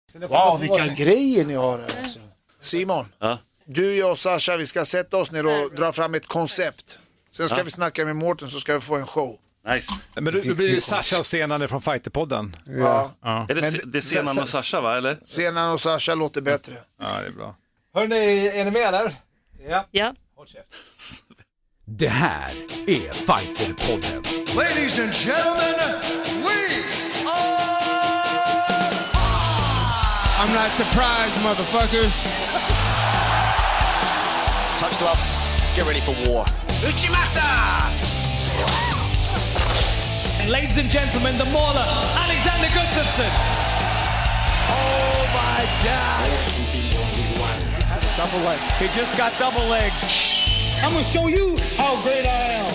Wow, vilka grejer ni har här alltså. Simon, du, jag och Sasha, vi ska sätta oss ner och dra fram ett koncept. Sen ska vi snacka med Mårten, så ska vi få en show. Nice. Men du blir ju Sasha och Senan från Fighterpodden. Ja. Är det Senan och Sasha, va? Eller? Senan och Sasha låter bättre. Ja, det är bra. Hörrni, är ni med eller? Ja. Håll käft. Det här är Fighterpodden. Ladies and gentlemen, we are... I'm not surprised, motherfuckers. Touch gloves, get ready for war. Uchimata! Ladies and gentlemen, the mauler, Alexander Gustafsson. Oh my God! Double leg. He just got double leg. I'm gonna show you how great I am.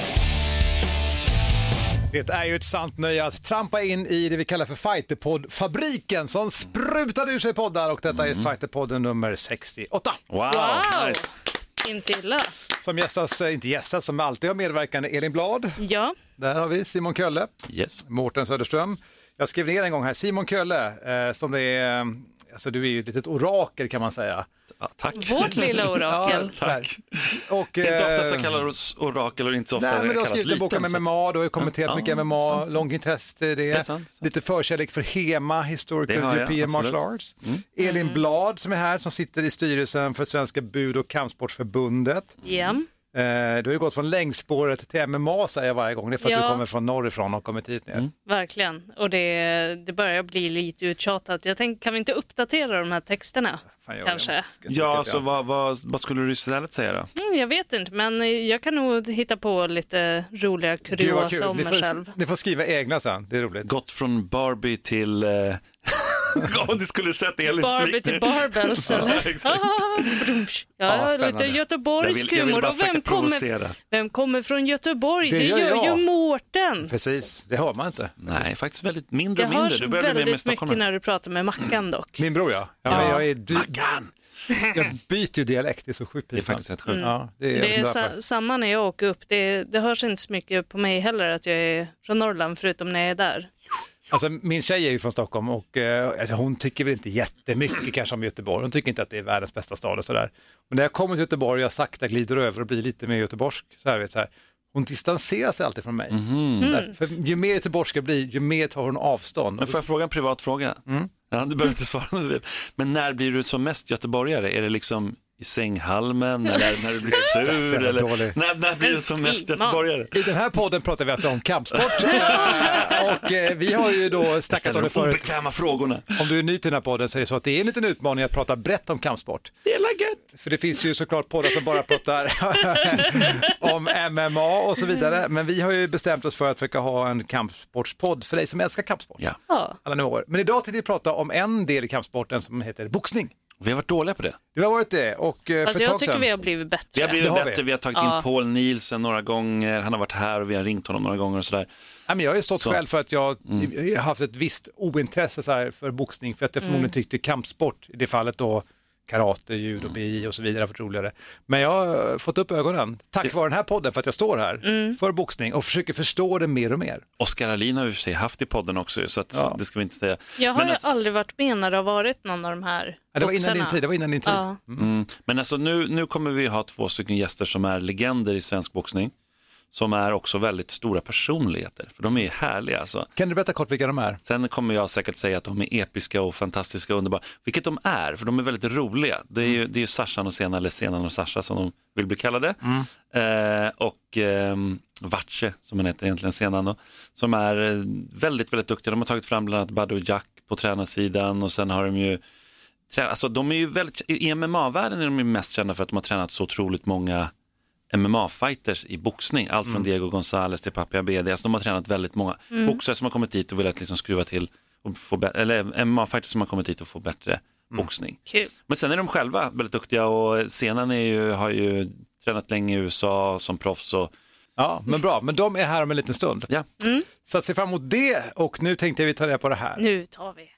Det är ju ett sant nöje att trampa in i det vi kallar för Fighterpodd-fabriken som sprutade ur sig poddar, och detta är Fighterpodden nummer 68. Wow. Nice. Inte illa. Som som alltid har medverkande Elin Blad. Ja. Där har vi Simon Kölle. Yes. Mårten Söderström. Jag skrev ner en gång här, Simon Kölle, som det är, alltså du är ju ett litet orakel kan man säga. Ja, tack. Vårt lilla orakel. Ja, tack. Och, det är inte ofta så kallar oss orakel och inte så ofta nej, men du har kallas skrivit en bok om MMA, du har ju kommenterat mycket MMA, långt intresse i det. Sant. Lite förkärlek för HEMA, Historical European Martial Arts. Elin Blad som är här, som sitter i styrelsen för Svenska Bud- och Kampsportsförbundet. Ja. Du har ju gått från längdspåret till MMA, säger jag varje gång. Det är för att du kommer från norrifrån och kommit hit ner. Verkligen. Och det börjar bli lite uttjatat. Jag tänkte, kan vi inte uppdatera de här texterna? Kanske. Ja, så vad skulle du istället säga då? Jag vet inte, men jag kan nog hitta på lite roliga kuriosa om mig själv. Ni får skriva egna sen, det är roligt. Gått från Barbie till... Om du skulle sett Elins Barbie till Barbells, eller? Ja, lite Göteborgs humor. Och vem kommer från Göteborg? Det gör ju Mårten. Precis, det hör man inte. Nej, faktiskt väldigt mindre och mindre. Du Jag hörs väldigt mycket när du pratar med Mackan dock. Min bror, ja. Men jag är Mackan! Jag byter ju dialekt, det är så sjukt. Det är faktiskt rätt sjukt. Ja, det är samma när jag åker upp. Det hörs inte så mycket på mig heller att jag är från Norrland, förutom när jag är där. Alltså min tjej är ju från Stockholm och alltså, hon tycker väl inte jättemycket kanske om Göteborg. Hon tycker inte att det är världens bästa stad och sådär. Men när jag kommer till Göteborg och jag sakta glider över och blir lite mer göteborgsk så här, hon distanserar sig alltid från mig. För ju mer göteborgska blir, ju mer tar hon avstånd. Men får jag fråga en privat fråga? Ja, du behöver inte svara om du vill. Men när blir du som mest göteborgare? Är det liksom i sänghalmen eller när du blir sur? Eller när blir du som mest göteborgare? I den här podden pratar vi alltså om kampsport. Och vi har ju då snackat om det förut. Obekväma frågorna. Om du är ny till den här podden så är det så att det är en liten utmaning att prata brett om kampsport. Det är läget. För det finns ju såklart poddar som bara pratar om MMA och så vidare. Men vi har ju bestämt oss för att försöka ha en kampsportspodd för dig som älskar kampsport. Ja. Alla nivåer. Men idag tänkte vi prata om en del i kampsporten som heter boxning. Vi har varit dåliga på det. Du har varit det. Och alltså jag tycker vi har blivit bättre. Vi har blivit bättre. Vi har tagit in Paul Nielsen några gånger. Han har varit här och vi har ringt honom några gånger och sådär. Ja, men jag har ju stått själv för att jag har haft ett visst ointresse så här för boxning. För att jag förmodligen tyckte kampsport, i det fallet då karate, judo, BI och så vidare, har varit roligare. Men jag har fått upp ögonen tack vare den här podden för att jag står här för boxning och försöker förstå det mer och mer. Oskar Alin har ju sig haft i podden också, så att det ska vi inte säga. Jag har ju aldrig varit med när det har varit någon av de här det var innan din tid. Ja. Men alltså nu kommer vi ha 2 stycken gäster som är legender i svensk boxning. Som är också väldigt stora personligheter. För de är härliga alltså. Kan du berätta kort vilka de är? Sen kommer jag säkert säga att de är episka och fantastiska och underbara. Vilket de är, för de är väldigt roliga. Det är ju Sashan och Sena, eller Senan och Sasha som de vill bli kallade. Och Vatche, som han heter egentligen, Senan då, som är väldigt, väldigt duktiga. De har tagit fram bland annat Bado Jack på tränarsidan. Och sen har de ju alltså de är ju väldigt, i MMA-världen är de ju mest kända för att de har tränat så otroligt många MMA-fighters i boxning. Allt från Diego González till Papi Abedi. Alltså de har tränat väldigt många boxare som har kommit dit och velat liksom skruva till och få eller MMA-fighters som har kommit dit och få bättre boxning. Kul. Men sen är de själva väldigt duktiga och Senan har ju tränat länge i USA som proffs och ja, men bra. Men de är här om en liten stund. Ja. Så att se fram emot det, och nu tänkte vi ta det på det här. Nu tar vi.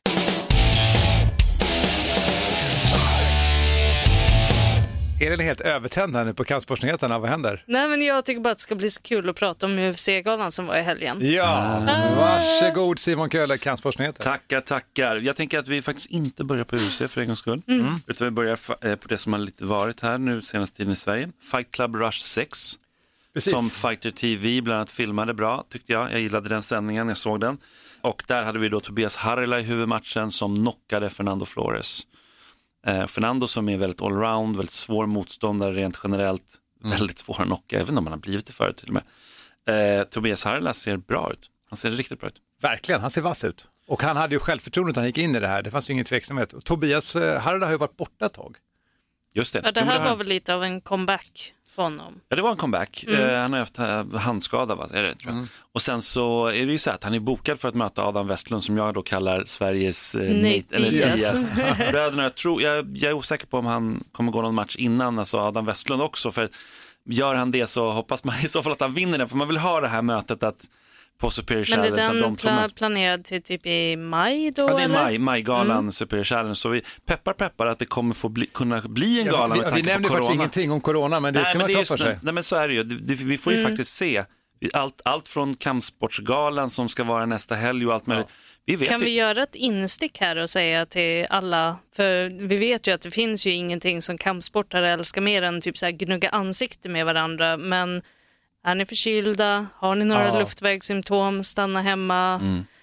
Elin är helt övertänd här nu på kampsportsnyheterna. Vad händer? Nej, men jag tycker bara att det ska bli så kul att prata om UFC-galan som var i helgen. Ja, varsågod Simon Köhler, kampsportsnyheter. Tackar. Jag tänker att vi faktiskt inte börjar på UFC för en gångs skull. Utan vi börjar på det som har lite varit här nu senaste tiden i Sverige. Fight Club Rush 6. Precis. Som Fighter TV bland annat filmade bra, tyckte jag. Jag gillade den sändningen, jag såg den. Och där hade vi då Tobias Harila i huvudmatchen som knockade Fernando Flores. Fernando som är väldigt allround, väldigt svår motståndare rent generellt. Väldigt svår att knocka, även om man har blivit det förut till och med. Tobias Harila ser bra ut. Han ser riktigt bra ut. Verkligen, han ser vass ut. Och han hade ju självförtroende när han gick in i det här. Det fanns ju ingen tveksamhet. Och Tobias Harila har ju varit borta ett tag. Just det. Ja, det här var väl lite av en comeback för honom. Ja, det var en comeback. Han har haft handskada, va? Är det, tror jag. Och sen så är det ju så att han är bokad för att möta Adam Westlund som jag då kallar Sveriges Diaz. Bröderna, jag är osäker på om han kommer gå någon match innan, alltså Adam Westlund också, för gör han det så hoppas man i så fall att han vinner den, för man vill ha det här mötet att på Superior Challenge. Men är den planerad till typ i maj då? Ja, det är maj-galan Superior Challenge. Så vi peppar att det kommer kunna bli en gala. Vi nämnde faktiskt ingenting om corona, men det ska man ta för sig. Nej, men så är det ju. Vi får ju faktiskt se allt från kampsportsgalan som ska vara nästa helg och allt möjligt. Kan vi göra ett instick här och säga till alla, för vi vet ju att det finns ju ingenting som kampsportare älskar mer än typ så här gnugga ansikte med varandra, men är ni förkylda? Har ni några luftvägssymptom? Stanna hemma.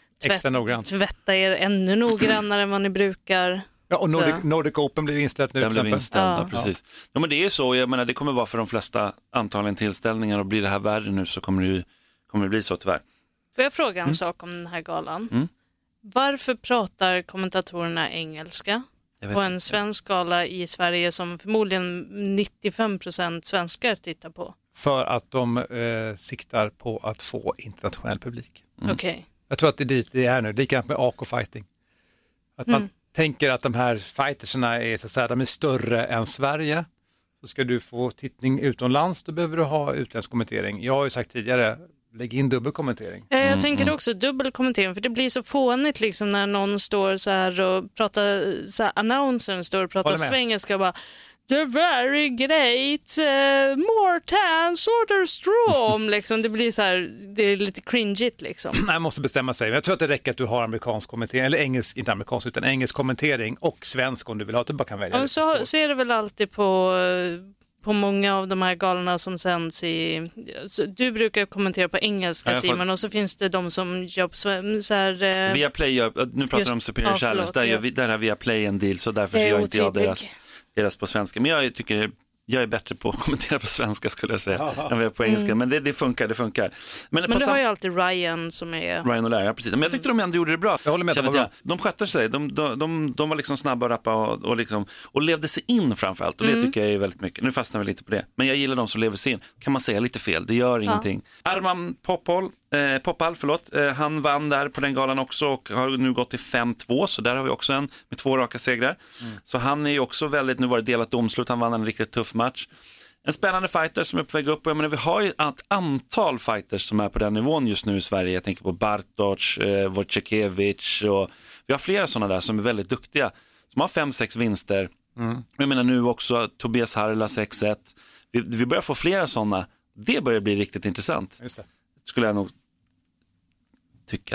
Tvätta er ännu noggrannare än vad ni brukar. Ja, och Nordic Open blev inställt nu. Den blev inställd, precis. Ja, men det är så, jag menar, det kommer vara för de flesta antagligen tillställningar, och blir det här värre nu så kommer det bli så tyvärr. Får jag fråga en sak om den här galan? Varför pratar kommentatorerna engelska på en svensk gala i Sverige som förmodligen 95% svenskar tittar på? För att de siktar på att få internationell publik. Okej. Jag tror att det är dit det är nu. Det är likadant med AK Fighting. Att man tänker att de här fightersarna är, så att säga, de är större än Sverige. Så ska du få tittning utomlands, då behöver du ha utländsk kommentering. Jag har ju sagt tidigare, lägg in dubbelkommentering. Ja, jag tänker också dubbelkommentering, för det blir så fånigt liksom när någon står så här och pratar, så här, announcern står och pratar svengelska och bara "The very great Morten Soderstrom", liksom. Det blir så här, det är lite cringeigt liksom. Jag måste bestämma sig. Jag tror att det räcker att du har amerikansk kommentering, eller engelsk, inte amerikansk utan engelsk kommentering och svensk om du vill ha. Du bara kan välja. Ja, så är det väl alltid på många av de här galorna som sänds i... Du brukar kommentera på engelska, Simon, och så finns det de som gör på så här... Viaplay, nu pratar vi om Superior Challenge, där har Viaplay en deal, så därför gör inte jag deras på svenska. Men jag tycker jag är bättre på att kommentera på svenska, skulle jag säga, än vad jag är på engelska. Men det funkar. Men du har ju alltid Ryan som är... Ryan och Larry, precis. Men jag tyckte de ändå gjorde det bra. Jag håller med. De skötte sig. De var liksom snabba och rappa och levde sig in framförallt. Och det tycker jag är väldigt mycket. Nu fastnar vi lite på det. Men jag gillar de som lever sig in. Kan man säga lite fel, det gör ingenting. Arman Poppal, han vann där på den galan också och har nu gått till 5-2, så där har vi också en med 2 raka segrar. Så han är ju också väldigt, nu var det delat domslut, han vann en riktigt tuff match. En spännande fighter som är på väg upp, och jag menar, vi har ju ett antal fighters som är på den nivån just nu i Sverige. Jag tänker på Bartosz, Wojciechowicz, och vi har flera sådana där som är väldigt duktiga, som har 5-6 vinster. Jag menar nu också Tobias Harila 6-1. Vi börjar få flera sådana. Det börjar bli riktigt intressant. Just det. Skulle jag nog tycka.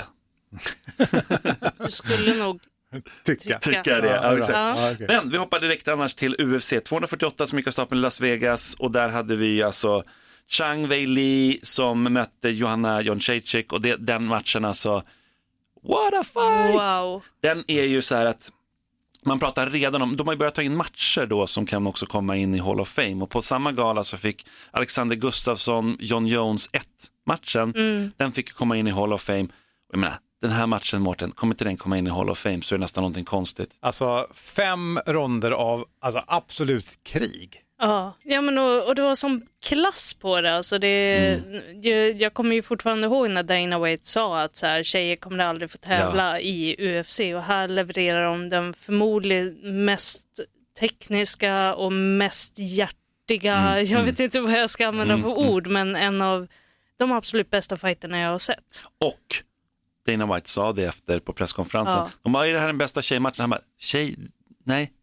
Du skulle nog tycka det. Ja. Men vi hoppar direkt annars till UFC 248 som gick av stapeln i Las Vegas, och där hade vi alltså Zhang Weili som mötte Joanna Jędrzejczyk, och den matchen, alltså what a fight! Wow. Den är ju så här att man pratar redan om, de har ju börjat ta in matcher då som kan också komma in i Hall of Fame, och på samma gala så fick Alexander Gustafsson John Jones 1-matchen, den fick komma in i Hall of Fame. Jag menar, den här matchen, Mårten, kommer inte den komma in i Hall of Fame, så är det nästan någonting konstigt. Alltså 5 ronder av absolut krig. Ja, men och det var som klass på det. Alltså jag kommer ju fortfarande ihåg när Dana White sa att så här, tjejer kommer aldrig få tävla i UFC, och här levererar de den förmodligen mest tekniska och mest hjärtiga, jag vet inte vad jag ska använda för ord, men en av de absolut bästa fighterna jag har sett. Och Dana White sa det efter på presskonferensen. De bara, är det här den bästa tjejmatchen? Han bara, nej,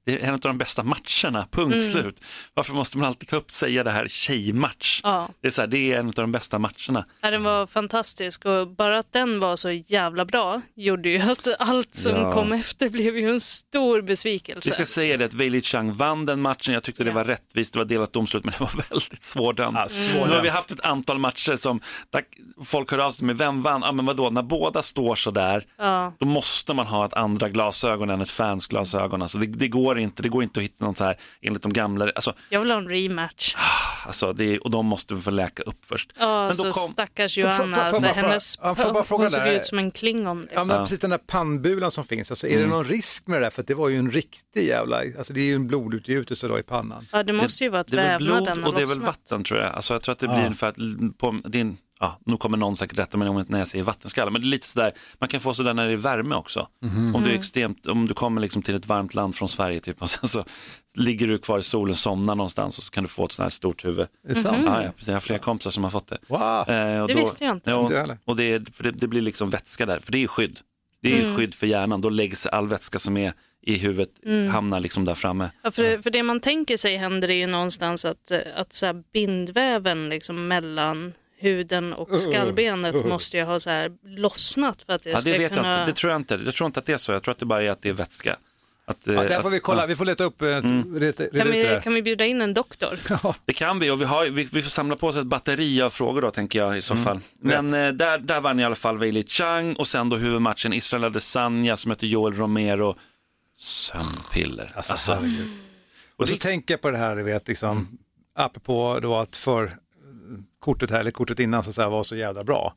det är en av de bästa matcherna, punkt slut. Varför måste man alltid säga det här tjejmatch? Ja. Det är så här, det är en av de bästa matcherna. Ja, den var fantastisk och bara att den var så jävla bra gjorde ju att allt som kom efter blev ju en stor besvikelse. Vi ska säga det att Weili Zhang vann den matchen. Jag tyckte det var rättvist, det var delat domslut, men det var väldigt svårdömt. Nu har vi haft ett antal matcher som där folk hör av sig med vem vann? Men vadå, när båda står så där, då måste man ha ett andra glasögon än ett fans glasögon. Alltså det går inte att hitta något så här enligt de gamla. Alltså, jag vill ha en rematch. Alltså och de måste vi få läka upp först. Ja, men så stackars Johanna, alltså, hennes hon såg ut som en klingon. Liksom. Ja, men precis den där pannbulan som finns, alltså, är det någon risk med det där? För det var ju en riktig jävla, alltså det är ju en blodutgjutelse då i pannan. Ja, det måste ju vara ett vävnaden. Blod och det är väl vatten, tror jag. Alltså jag tror att det blir ungefär på din... Ja, nu kommer någon säkert rätta mig när jag säger vattenskalle, men det är lite sådär, man kan få sådär när det är värme också. Om du är extremt, om du kommer liksom till ett varmt land från Sverige typ, och sen så ligger du kvar i solen, somnar någonstans och så kan du få ett sånt här stort huvud. Ja, precis. Jag har flera kompisar som har fått det. Wow. Det visste jag inte. Och det blir liksom vätska där, för det är skydd. Det är skydd för hjärnan, då läggs all vätska som är i huvudet hamnar liksom där framme. Ja, för det man tänker sig händer är ju någonstans att så här bindväven liksom mellan huden och skallbenet måste ju ha så här lossnat för att det ska vet kunna... jag inte. Det tror jag inte. Jag tror inte att det är så. Jag tror att det bara är att det är vätska. Där får vi kolla. Vi får leta upp Kan vi bjuda in en doktor? Det kan vi, och vi får samla på oss ett batteri av frågor då, tänker jag i så fall. Men där vann i alla fall Weili Zhang, och sen då huvudmatchen Israel Adesanya som heter Joel Romero. Sömnpiller. Alltså. Och så tänker jag på det här, du vet, liksom, apropå då att för kortet här, eller kortet innan så att säga, var så jävla bra.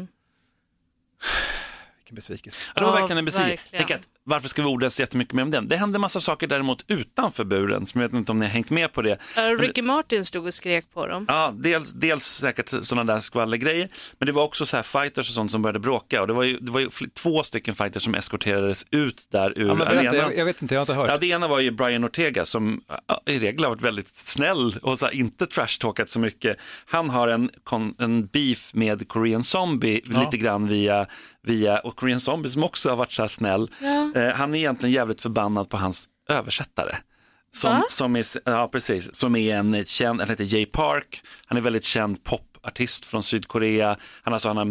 Vilken besvikelse. Ja, det var verkligen en besvikelse. Tänk att, varför ska vi orda så jättemycket mer om den? Det hände massa saker däremot utanför buren, som jag vet inte om ni har hängt med på det. Ricky Martin stod och skrek på dem. Ja, dels säkert sådana där skvallergrejer, men det var också så här fighters och sånt som började bråka, och det var ju 2 stycken fighters som eskorterades ut där ur arenan. Jag vet inte, jag har inte hört. Ja, det ena var ju Brian Ortega som i regel har varit väldigt snäll och så här, inte trash-talkat så mycket. Han har en beef med Korean Zombie lite grann via och Korean Zombie som också har varit så här snäll. Han är egentligen jävligt förbannad på hans översättare. Som är en känd, han heter Jay Park. Han är väldigt känd popartist från Sydkorea. Han har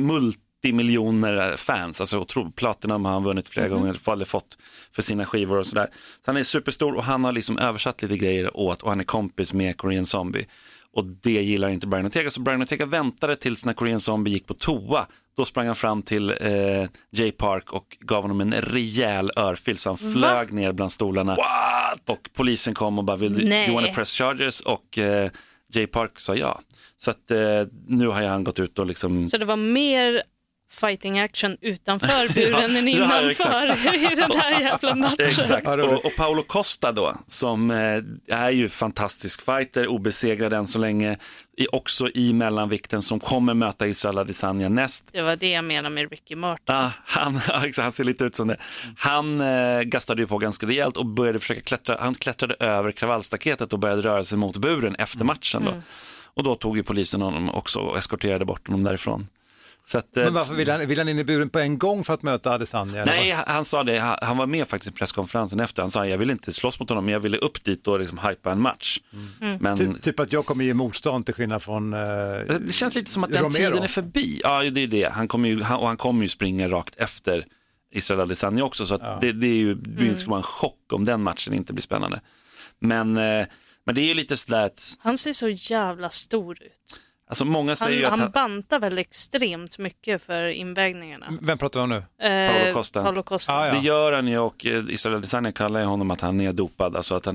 multimiljoner fans, alltså platinum har han vunnit flera gånger, eller fått för sina skivor och sådär. Så han är superstor, och han har liksom översatt lite grejer åt, och han är kompis med Korean Zombie. Och det gillar inte Brian Ortega, så Brian Ortega väntade tills när Korean Zombie gick på toa. Då sprang han fram till Jay Park och gav honom en rejäl örfil, så han flög ner bland stolarna. What? Och polisen kom och bara, you wanna press charges? Och Jay Park sa ja. Så att nu har han gått ut och liksom... Så det var mer fighting action utanför buren än innanför i den här jävla matchen. Exakt, och Paulo Costa då, som är ju fantastisk fighter, obesegrad än så länge, också i mellanvikten, som kommer möta Israel Adesanya näst. Det var det jag menade med Ricky Martin. Han ser lite ut som det. Han gastade ju på ganska rejält och började försöka klättra. Han klättrade över kravallstaketet och började röra sig mot buren efter matchen då. Och då tog ju polisen honom också och eskorterade bort honom därifrån. Så att, men varför vill han in i buren på en gång för att möta Adesanya? Nej, han sa det. Han var med faktiskt i presskonferensen efter. Han sa, jag vill inte slåss mot honom, men jag ville upp dit och liksom hypa en match. Men... Typ att jag kommer ge motstånd till skillnad från det känns lite som att den Romero. tiden är förbi. Ja, det är det. Han kommer ju springa rakt efter Israel Adesanya också. Så att det är ju, det skulle vara en chock om den matchen inte blir spännande. Men det är ju lite slät. Han ser så jävla stor ut. Alltså många säger han bantar väl extremt mycket för invägningarna. Vem pratar vi om nu? Paulo Costa. Det gör han ju, och Israel Adesanya kallar honom att han är dopad. Alltså att han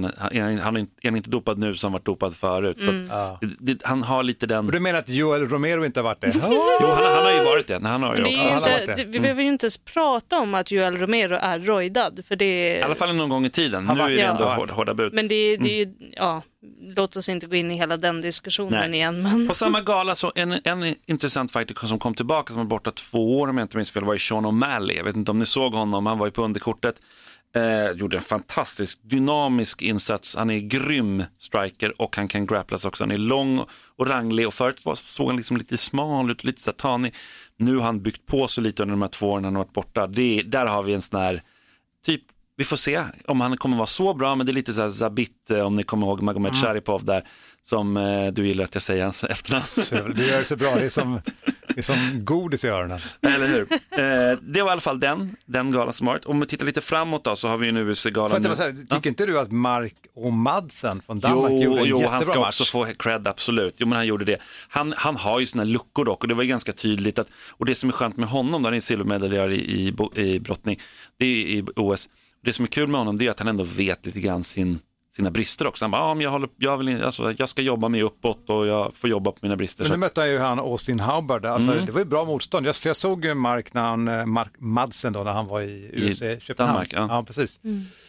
är inte dopad nu som varit dopad förut. Så att, han har lite den... Och du menar att Joel Romero inte har varit det? Jo, han har ju varit det. Han har ju vi behöver ju inte ens prata om att Joel Romero är rojdad. För det... I alla fall någon gång i tiden. Nu är det ändå hårda bud. Men det är ju... Ja. Låt oss inte gå in i hela den diskussionen igen. Men... På samma gala så en intressant fighter som kom tillbaka, som var borta 2 år om jag inte minns fel, var ju Sean O'Malley. Jag vet inte om ni såg honom, han var ju på underkortet. Gjorde en fantastisk dynamisk insats. Han är grym striker och han kan grapplas också. Han är lång och ranglig, och förut såg han liksom lite smal ut, lite satanig. Nu har han byggt på sig lite under de här 2 åren han har varit borta. Där har vi en sån här typ vi får se om han kommer vara så bra, men det är lite så här Zabit, om ni kommer ihåg Magomed Sharipov där, som du gillar att jag säger hans efternamn. Det gör så bra, det är som godis i öronen. Eller hur? Det var i alla fall den galan som varit. Om vi tittar lite framåt då, så har vi ju nu UFC-galan. Tycker inte du att Mark och Madsen från Danmark gjorde en jättebra han ska match? också få cred, absolut. Jo, men han gjorde det. Han har ju sina luckor dock, och det var ju ganska tydligt att, och det som är skönt med honom, där han är silvermedaljör i brottning, det är i OS. Det som är kul med honom, det är att han ändå vet lite grann sina brister också. Han bara, jag ska jobba mig uppåt och jag får jobba på mina brister. Men nu mötte jag ju han Austin Hubbard. Alltså, det var ju bra motstånd. För jag såg ju Mark Madsen då, när han var i UFC Köpenhamn. Danmark, ja, precis.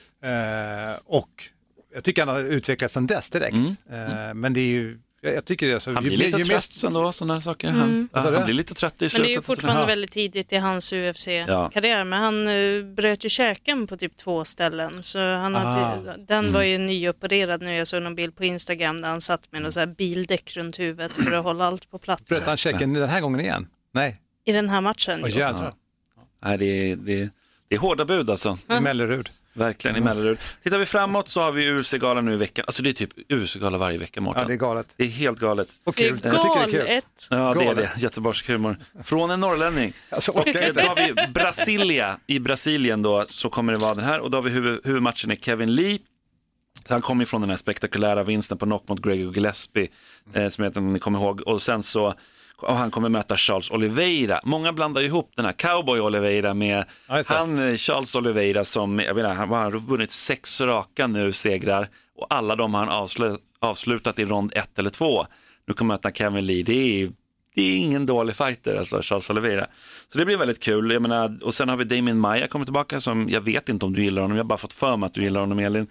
Och jag tycker han har utvecklats sedan dess direkt. Men det är ju, jag tycker det är så. Han blir lite trött ändå, sådana här saker. Han blir lite trött i slutet. Men det är ju fortfarande väldigt tidigt i hans UFC-karriär. Men han bröt ju käken på typ 2 ställen. Så han den var ju nyopererad nu. Jag såg någon bild på Instagram där han satt med någon så här bildäck runt huvudet för att hålla allt på plats. Bröt han käken den här gången igen? Nej. I den här matchen. Nej, det är hårda bud alltså. I Mellerud. Verkligen i Mellerud. Tittar vi framåt så har vi UFC-galan nu i veckan. Alltså det är typ UFC-gala varje vecka, Mårten. Ja, det är galet. Det är helt galet. Och kul. Det är galet. Ja, det är det. Göteborgsk humor. Från en norrlänning. Alltså, och då har vi Brasilia. I Brasilien då så kommer det vara den här. Och då har vi huvudmatchen är Kevin Lee. Så han kommer ifrån den här spektakulära vinsten på knock mot Gregor Gillespie. Som jag inte om ni kommer ihåg. Och sen så och han kommer möta Charles Oliveira. Många blandar ihop den här Cowboy Oliveira med Charles Oliveira som, jag vet inte, han har vunnit 6 raka nu segrar och alla de har han avslutat i rond 1 eller 2. Nu kommer möta Kevin Lee. Det är ingen dålig fighter, alltså Charles Oliveira. Så det blir väldigt kul. Jag menar, och sen har vi Damian Maia kommit tillbaka som, jag vet inte om du gillar honom. Jag har bara fått för mig att du gillar honom, Elin.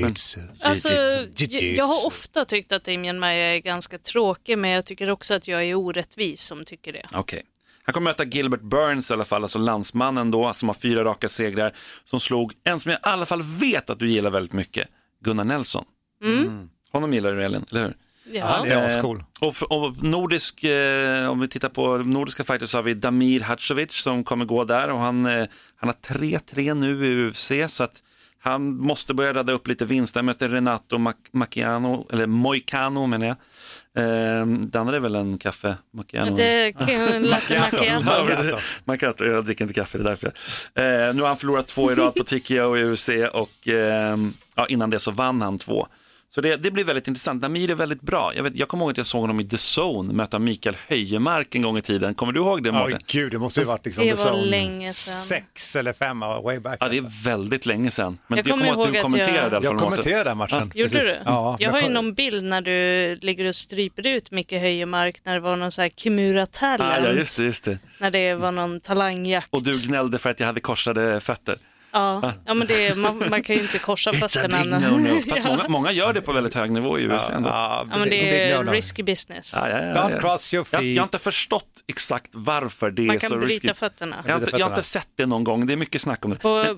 Jag har ofta tyckt att Damian Maia är ganska tråkig, men jag tycker också att jag är orättvis som tycker det. Okej. Han kommer möta Gilbert Burns i alla fall, alltså landsmannen då, som har 4 raka segrar, som slog en som jag i alla fall vet att du gillar väldigt mycket, Gunnar Nelson. Honom gillar du, Elin, eller hur? Ja. Det är ascool. Och nordisk, om vi tittar på nordiska fighters så har vi Damir Hadzovic som kommer gå där och han har 3-3 nu i UFC, så att han måste börja rädda upp lite vinst. Han möter Renato Moicano menar jag. Den är väl en kaffe? Macchiato. Det är macchiato. Macchiato, jag dricker inte kaffe, det är därför. Nu har han förlorat 2 i rad på TKO i UFC och innan det så vann han 2. Så det blir väldigt intressant. Damir är väldigt bra. Jag kommer ihåg att jag såg honom i The Zone möta Mikael Höjemark en gång i tiden. Kommer du ihåg det, Mårten? Ja, gud, det måste ju varit liksom det The Zone länge sedan. 6 eller 5 way back. Ja, det är väldigt länge sedan. Men jag kommer ihåg att du kommenterade jag kommenterade den matchen. Gjorde du? Ja, jag har ju någon bild när du ligger och stryper ut Micke Höjemark när det var någon så här Kimura Talent. Ja, just det. När det var någon talangjakt. Och du gnällde för att jag hade korsade fötter. Ja, men man kan ju inte korsa fötterna. Fast många gör det på väldigt hög nivå i USA ändå. Ja, men det är risky business. Don't cross your feet. Jag har inte förstått exkt varför det är så risky. Man kan bryta fötterna. Jag har inte sett det någon gång. Det är mycket snack om det.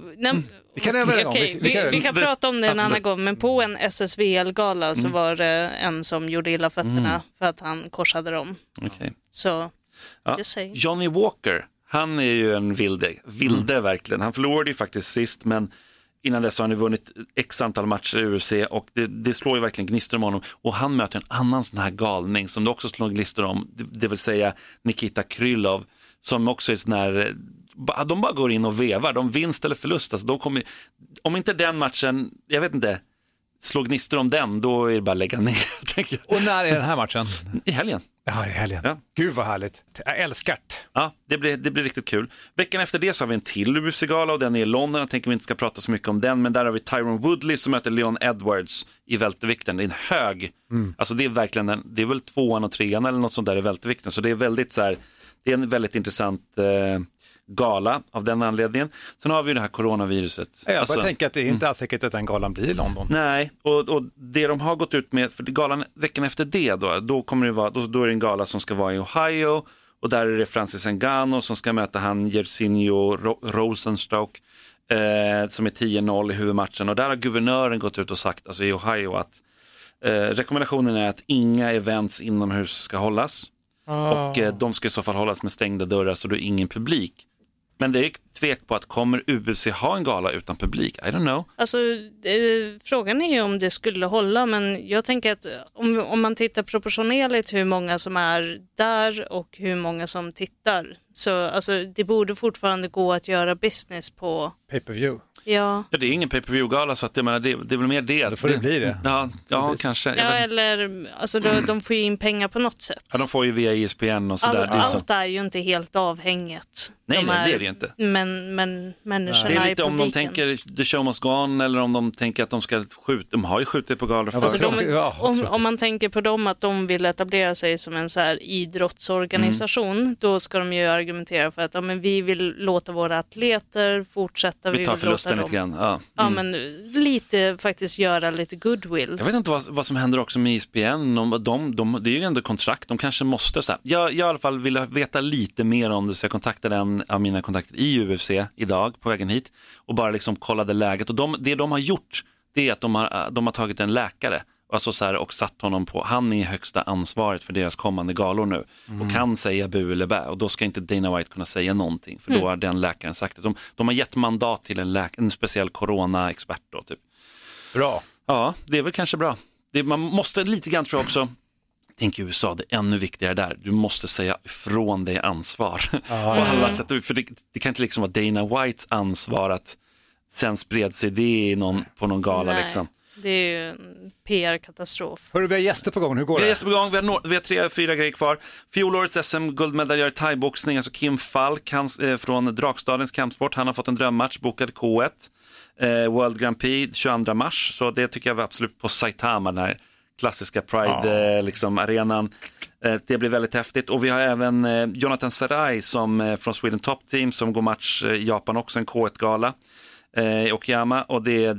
Vi kan prata om det en annan gång. Men på en SSVL-gala så var det en som gjorde illa fötterna för att han korsade dem. Okay. Så, just say. Johnny Walker. Han är ju en vilde verkligen. Han förlorade ju faktiskt sist, men innan dess har han vunnit x antal matcher i UFC och det slår ju verkligen gnistor om honom. Och han möter en annan sån här galning som det också slår gnistor om, det vill säga Nikita Krylov, som också är sån här, de bara går in och vevar, de vinst eller förlust. Alltså de kommer, om inte den matchen, jag vet inte, slå gnistor om den, då är det bara att lägga ner. Och när är den här matchen? I helgen. Ja, i helgen. Ja. Gud vad härligt. Jag älskar det. Ja, det blir riktigt kul. Veckan efter det så har vi en till UFC-gala och den är i London. Jag tänker vi inte ska prata så mycket om den, men där har vi Tyron Woodley som möter Leon Edwards i vältervikten. Det är en hög, alltså det är verkligen det är väl 2:an och 3:an eller något sånt där i vältervikten. Så det är väldigt så här, det är en väldigt intressant gala av den anledningen. Sen har vi det här coronaviruset. Jag bara tänker att det är inte alls säkert att den galan blir i London. Nej, och det de har gått ut med, för galan veckan efter det då kommer det vara, då är det en gala som ska vara i Ohio och där är det Francis Ngannou som ska möta han Jairzinho Rosenstruck som är 10-0 i huvudmatchen, och där har guvernören gått ut och sagt, alltså i Ohio, att rekommendationen är att inga events inomhus ska hållas. Och de ska i så fall hållas med stängda dörrar så då är ingen publik. Men det är tvek på att kommer UFC ha en gala utan publik? I don't know. Alltså, frågan är ju om det skulle hålla, men jag tänker att om man tittar proportionerligt hur många som är där och hur många som tittar, så alltså, det borde fortfarande gå att göra business på Pay-per-view. Ja, det är ingen pay-per-view-gala så att jag menar, det är väl mer det. Då får det bli det. Ja, kanske. ja eller alltså, de får ju in pengar på något sätt. Ja, de får ju via ESPN och sådär. Allt är ju inte helt avhängigt. Nej, det är det ju inte. Men människorna det är i lite om de tänker The Show Must Go On eller om de tänker att de ska skjuta. De har ju skjutit på galor förut. Om man tänker på dem att de vill etablera sig som en så här idrottsorganisation, då ska de ju argumentera för att men vi vill låta våra atleter fortsätta. Vi tar förlusten lite grann. Ja, men lite faktiskt göra lite goodwill. Jag vet inte vad som händer också med ESPN. Det är ju ändå kontrakt. De kanske måste så här. Jag i alla fall vill veta lite mer om det, så jag kontaktade en av mina kontakter i UFC idag på vägen hit och bara liksom kollade läget. Och det de har gjort, det är att de har tagit en läkare alltså så här, och satt honom på, han är högsta ansvaret för deras kommande galor nu och kan säga bu eller bä, och då ska inte Dana White kunna säga någonting, för då har den läkaren sagt det. De har gett mandat till en speciell corona-expert då, typ. Bra. Ja, det är väl kanske bra. Man måste lite grann, tror jag också, tänk USA, det är ännu viktigare där. Du måste säga ifrån dig ansvar. På alla sätt. För det kan inte liksom vara Dana Whites ansvar att sen spred sig det på någon gala. Nej, liksom. Det är ju en PR-katastrof. Hörru, vi har gäster på gång. Hur går det? Vi har gäster på gång. Vi har 3-4 grejer kvar. Fjolårets SM-guldmedaljör i thaiboxning, alltså Kim Falk, från Drakstadens kampsport. Han har fått en drömmatch, bokad K1. World Grand Prix 22 mars. Så det tycker jag var absolut på Saitama, den här klassiska Pride-arenan. Det blir väldigt häftigt. Och vi har även Jonathan Sarai från Sweden Top Team som går match i Japan också, en K1-gala i Okayama. Och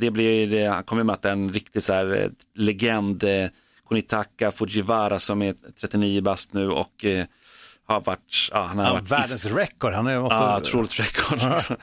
han kommer möta en riktig så här legend, Kunitaka Fujiwara, som är 39 bast nu och har varit... han har varit världens rekord. Han är också... otroligt rekord.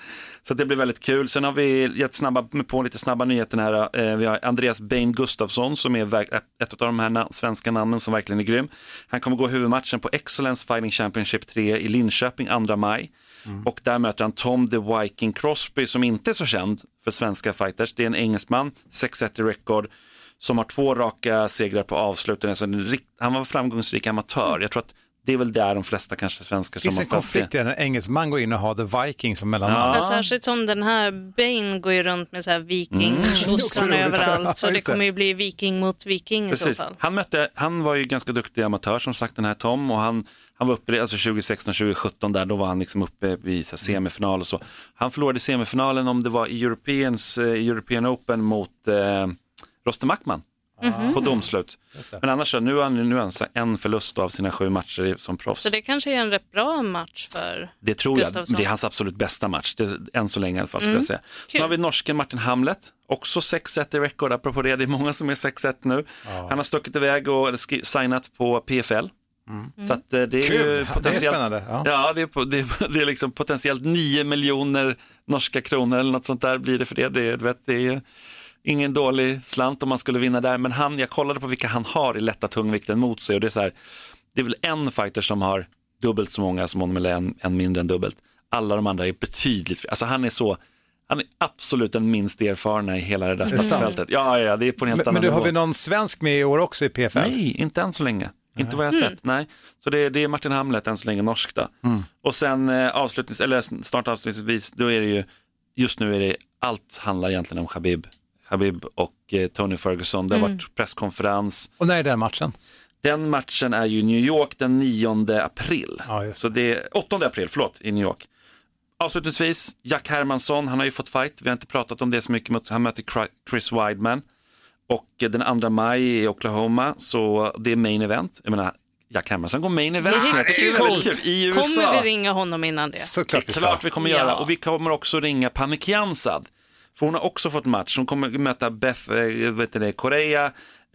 Så det blir väldigt kul. Sen har vi gett lite snabba nyheter här. Vi har Andreas Bain Gustafsson som är ett av de här svenska namnen som verkligen är grym. Han kommer gå huvudmatchen på Excellence Fighting Championship 3 i Linköping 2 maj. Och där möter han Tom the Viking Crosby, som inte är så känd för svenska fighters. Det är en engelsman, 6-1 i rekord, som har 2 raka segrar på avslutningen. Så han var framgångsrik amatör. Jag tror att det är väl där de flesta kanske svenskar som har fått det. Finns en konflikt när en engelsman går in och har The Viking som mellannamn? Ja. Särskilt som den här Bane går ju runt med så här viking-tjossan överallt. Så det kommer ju bli viking mot viking i så fall. Han var ju ganska duktig amatör, som sagt, den här Tom. Och han var uppe, alltså 2016-2017 där, då var han liksom uppe i semifinal och så. Han förlorade semifinalen, om det var i European Open mot Roster Mackman. På domslut. Men annars nu har han en förlust av sina 7 matcher som proffs. Så det kanske är en rätt bra match för det tror jag. Gustafsson. Det är hans absolut bästa match. än så länge i alla fall, skulle jag säga. Sen har vi norsken Martin Hamlet. Också 6-1 i rekord. Apropå det är många som är 6-1 nu. Han har stuckit iväg och signat på PFL. Så att det är ju potentiellt, det är liksom potentiellt 9 miljoner norska kronor eller något sånt där blir det för det. Det är ingen dålig slant om man skulle vinna där. Men jag kollade på vilka han har i lätta tungvikten mot sig, och det är så här, det är väl en fighter som har dubbelt så många som honom, eller en mindre än dubbelt. Alla de andra är betydligt, alltså han är absolut den minst erfarna i hela det där startfältet. Ja, det är på en helt annan nivå. Men har vi någon svensk med i år också i PFL? Nej, inte än så länge. Inte vad jag har sett, nej. Så det är Martin Hamlet än så länge, norsk då. Och sen snart avslutningsvis, då är det ju, just nu är det, allt handlar egentligen om Khabib och Tony Ferguson. Det har varit presskonferens. Och när är den matchen? Den matchen är ju i New York den 9 april. Så det är 8 april, i New York. Avslutningsvis, Jack Hermansson, han har ju fått fight. Vi har inte pratat om det så mycket, men han möter Chris Weidman. Och den 2 maj i Oklahoma, så det är main event. Jag menar, Jack Hermansson går main event. Det är kul i USA. Kommer vi ringa honom innan det? Såklart vi kommer göra. Och vi kommer också ringa Pamela Jansad. För hon har också fått match. Hon kommer möta Beth Correa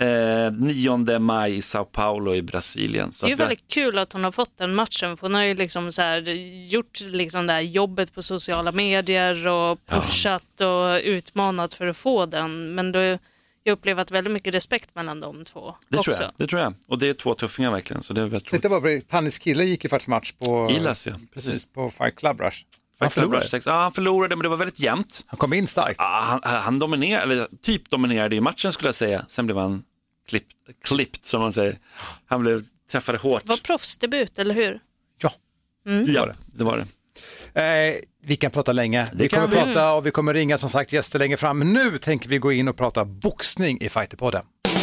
9 maj i Sao Paulo i Brasilien. Så det är väldigt kul att hon har fått den matchen. För hon har ju liksom så här, gjort liksom det här jobbet på sociala medier och pushat och utmanat för att få den. Men då jag upplever att väldigt mycket respekt mellan de två. Det tror jag. Och det är 2 tuffingar verkligen. Så det är väldigt roligt. Titta bara, Pannis kille gick ju faktiskt match på Ilas, precis. På Fight Club Rush. Han förlorade. Ja, han förlorade, men det var väldigt jämnt. Han kom in starkt. Ja, han dominerade, eller typ dominerade i matchen skulle jag säga. Sen blev han klippt som man säger. Han blev träffade hårt. Det var proffsdebut, eller hur? Ja, det var det. Vi kan prata länge. Vi kommer prata och vi kommer ringa som sagt gäster längre fram. Men nu tänker vi gå in och prata boxning i Fighterpodden.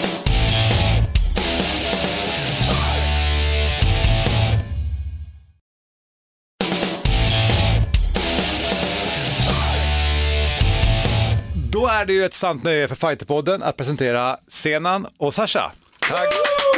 Då är det ju ett sant nöje för Fighterpodden att presentera Senan och Sasha. Tack.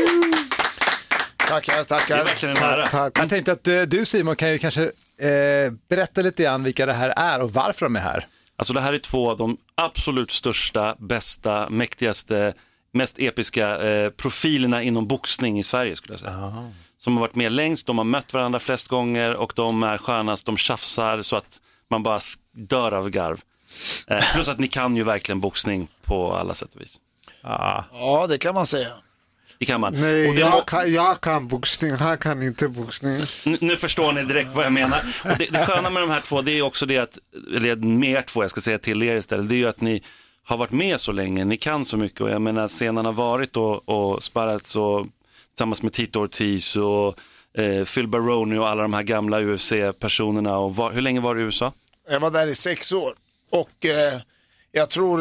Tackar. Det är verkligen en ära. Tack. Jag tänkte att du Simon kan ju kanske berätta lite grann vilka det här är och varför de är här. Alltså det här är 2 av de absolut största, bästa, mäktigaste, mest episka profilerna inom boxning i Sverige skulle jag säga. Aha. Som har varit med längst, de har mött varandra flest gånger och de är skönast, de tjafsar så att man bara dör av garv. Plus att ni kan ju verkligen boxning på alla sätt och vis. Ja, det kan man säga. Det kan man. Nej, jag kan boxning, han kan inte boxning. Nu förstår ni direkt vad jag menar. Och det sköna med de här 2, det är också det att, eller med er 2, jag ska säga till er istället, det är ju att ni har varit med så länge, ni kan så mycket. Och jag menar, Senan har varit och sparrat så tillsammans med Tito Ortiz och Phil Baroni och alla de här gamla UFC-personerna. Och hur länge var du i USA? Jag var där i 6 år. Och jag tror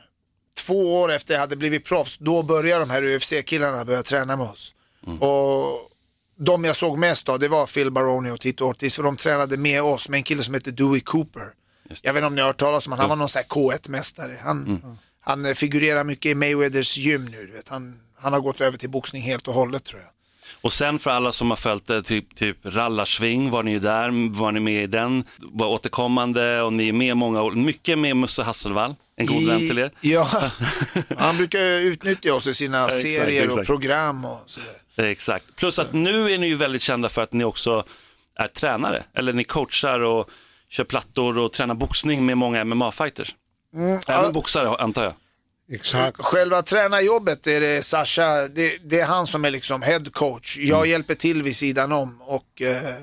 2 år efter jag hade blivit proffs, då började de här UFC-killarna börja träna med oss. Och de jag såg mest av, det var Phil Baroni och Tito Ortiz, för de tränade med oss med en kille som heter Dewey Cooper. Jag vet inte om ni har hört talas om han var någon sån här K1-mästare. Han figurerar mycket i Mayweathers gym nu, du vet. Han har gått över till boxning helt och hållet, tror jag. Och sen för alla som har följt det, typ Rallarsving, var ni ju där, var ni med i den, var återkommande och ni är med mycket med Musse Hasselvall, en god vän till er. Ja, han brukar utnyttja oss i sina serier och program och sådär. Exakt, plus att nu är ni ju väldigt kända för att ni också är tränare, eller ni coachar och kör plattor och tränar boxning med många MMA-fighters. Även boxare antar jag. Exakt. Själva tränarjobbet är det Sasha, det är han som är liksom head coach. Jag hjälper till vid sidan om och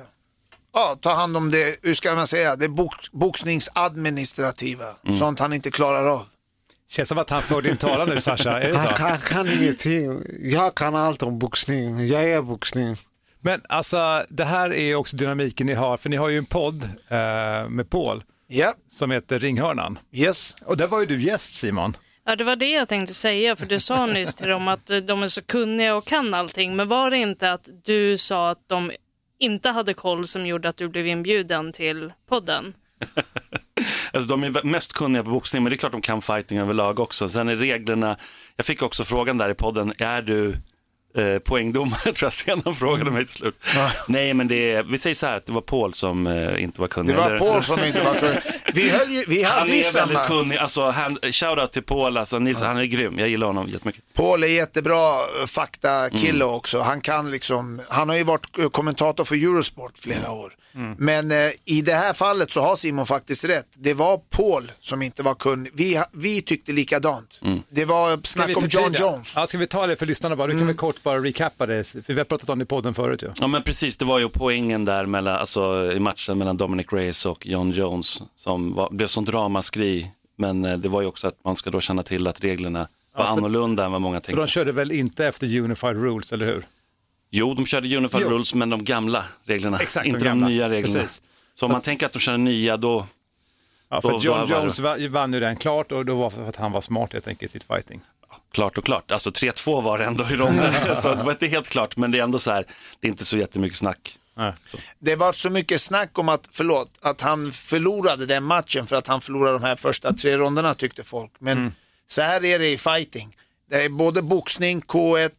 tar hand om det, hur ska man säga, det boxningsadministrativa, sånt han inte klarar av. Känns som att han för din talan nu, Sasha, är det så? Han kan ingenting, jag kan allt om boxning, jag är boxning. Men alltså, det här är ju också dynamiken ni har, för ni har ju en podd med Paul som heter Ringhörnan. Yes. Och där var ju du gäst, Simon. Ja, det var det jag tänkte säga, för du sa nyss till dem att de är så kunniga och kan allting, men var det inte att du sa att de inte hade koll som gjorde att du blev inbjuden till podden? Alltså de är mest kunniga på boxning, men det är klart de kan fighting överlag också. Sen är reglerna, jag fick också frågan där i podden, är du poängdomare, tror jag Senan frågade mig till slut. Nej, men vi säger så här att det var Paul som inte var kunnig. Det var Paul som inte var kunnig. Vi han hade är väldigt kunnig, alltså shoutout till Paul, alltså Nils, han är grym, jag gillar honom jättemycket. Paul är jättebra faktakille också, han kan liksom, han har ju varit kommentator för Eurosport flera år. Men i det här fallet så har Simon faktiskt rätt. Det var Paul som inte var kunnig. Vi tyckte likadant. Det var snack om John Jones. Ja, ska vi ta det för lyssnarna bara? Du kan vi kort bara recappa det, för vi har pratat om det i podden förut. Ja, men precis, det var ju poängen där mellan, alltså, i matchen mellan Dominic Reyes och John Jones som blev sånt ramaskri. Men det var ju också att man ska då känna till att reglerna var annorlunda än vad många tänkte. För de körde väl inte efter Unified Rules, eller hur? Jo, de körde Unified Rules, men de gamla reglerna, exakt, inte de nya reglerna. Precis. Så om man tänker att de kör nya, då... Ja, för John Jones vann ju den klart, och då var för att han var smart, jag tänker, i sitt fighting. Klart och klart, alltså 3-2 var det ändå i ronden, så det var inte helt klart, men det är ändå så här, det är inte så jättemycket snack. Så. Det var så mycket snack om att han förlorade den matchen för att han förlorade de här första 3 ronderna, tyckte folk. Men så här är det i fighting. Det är både boxning, K1,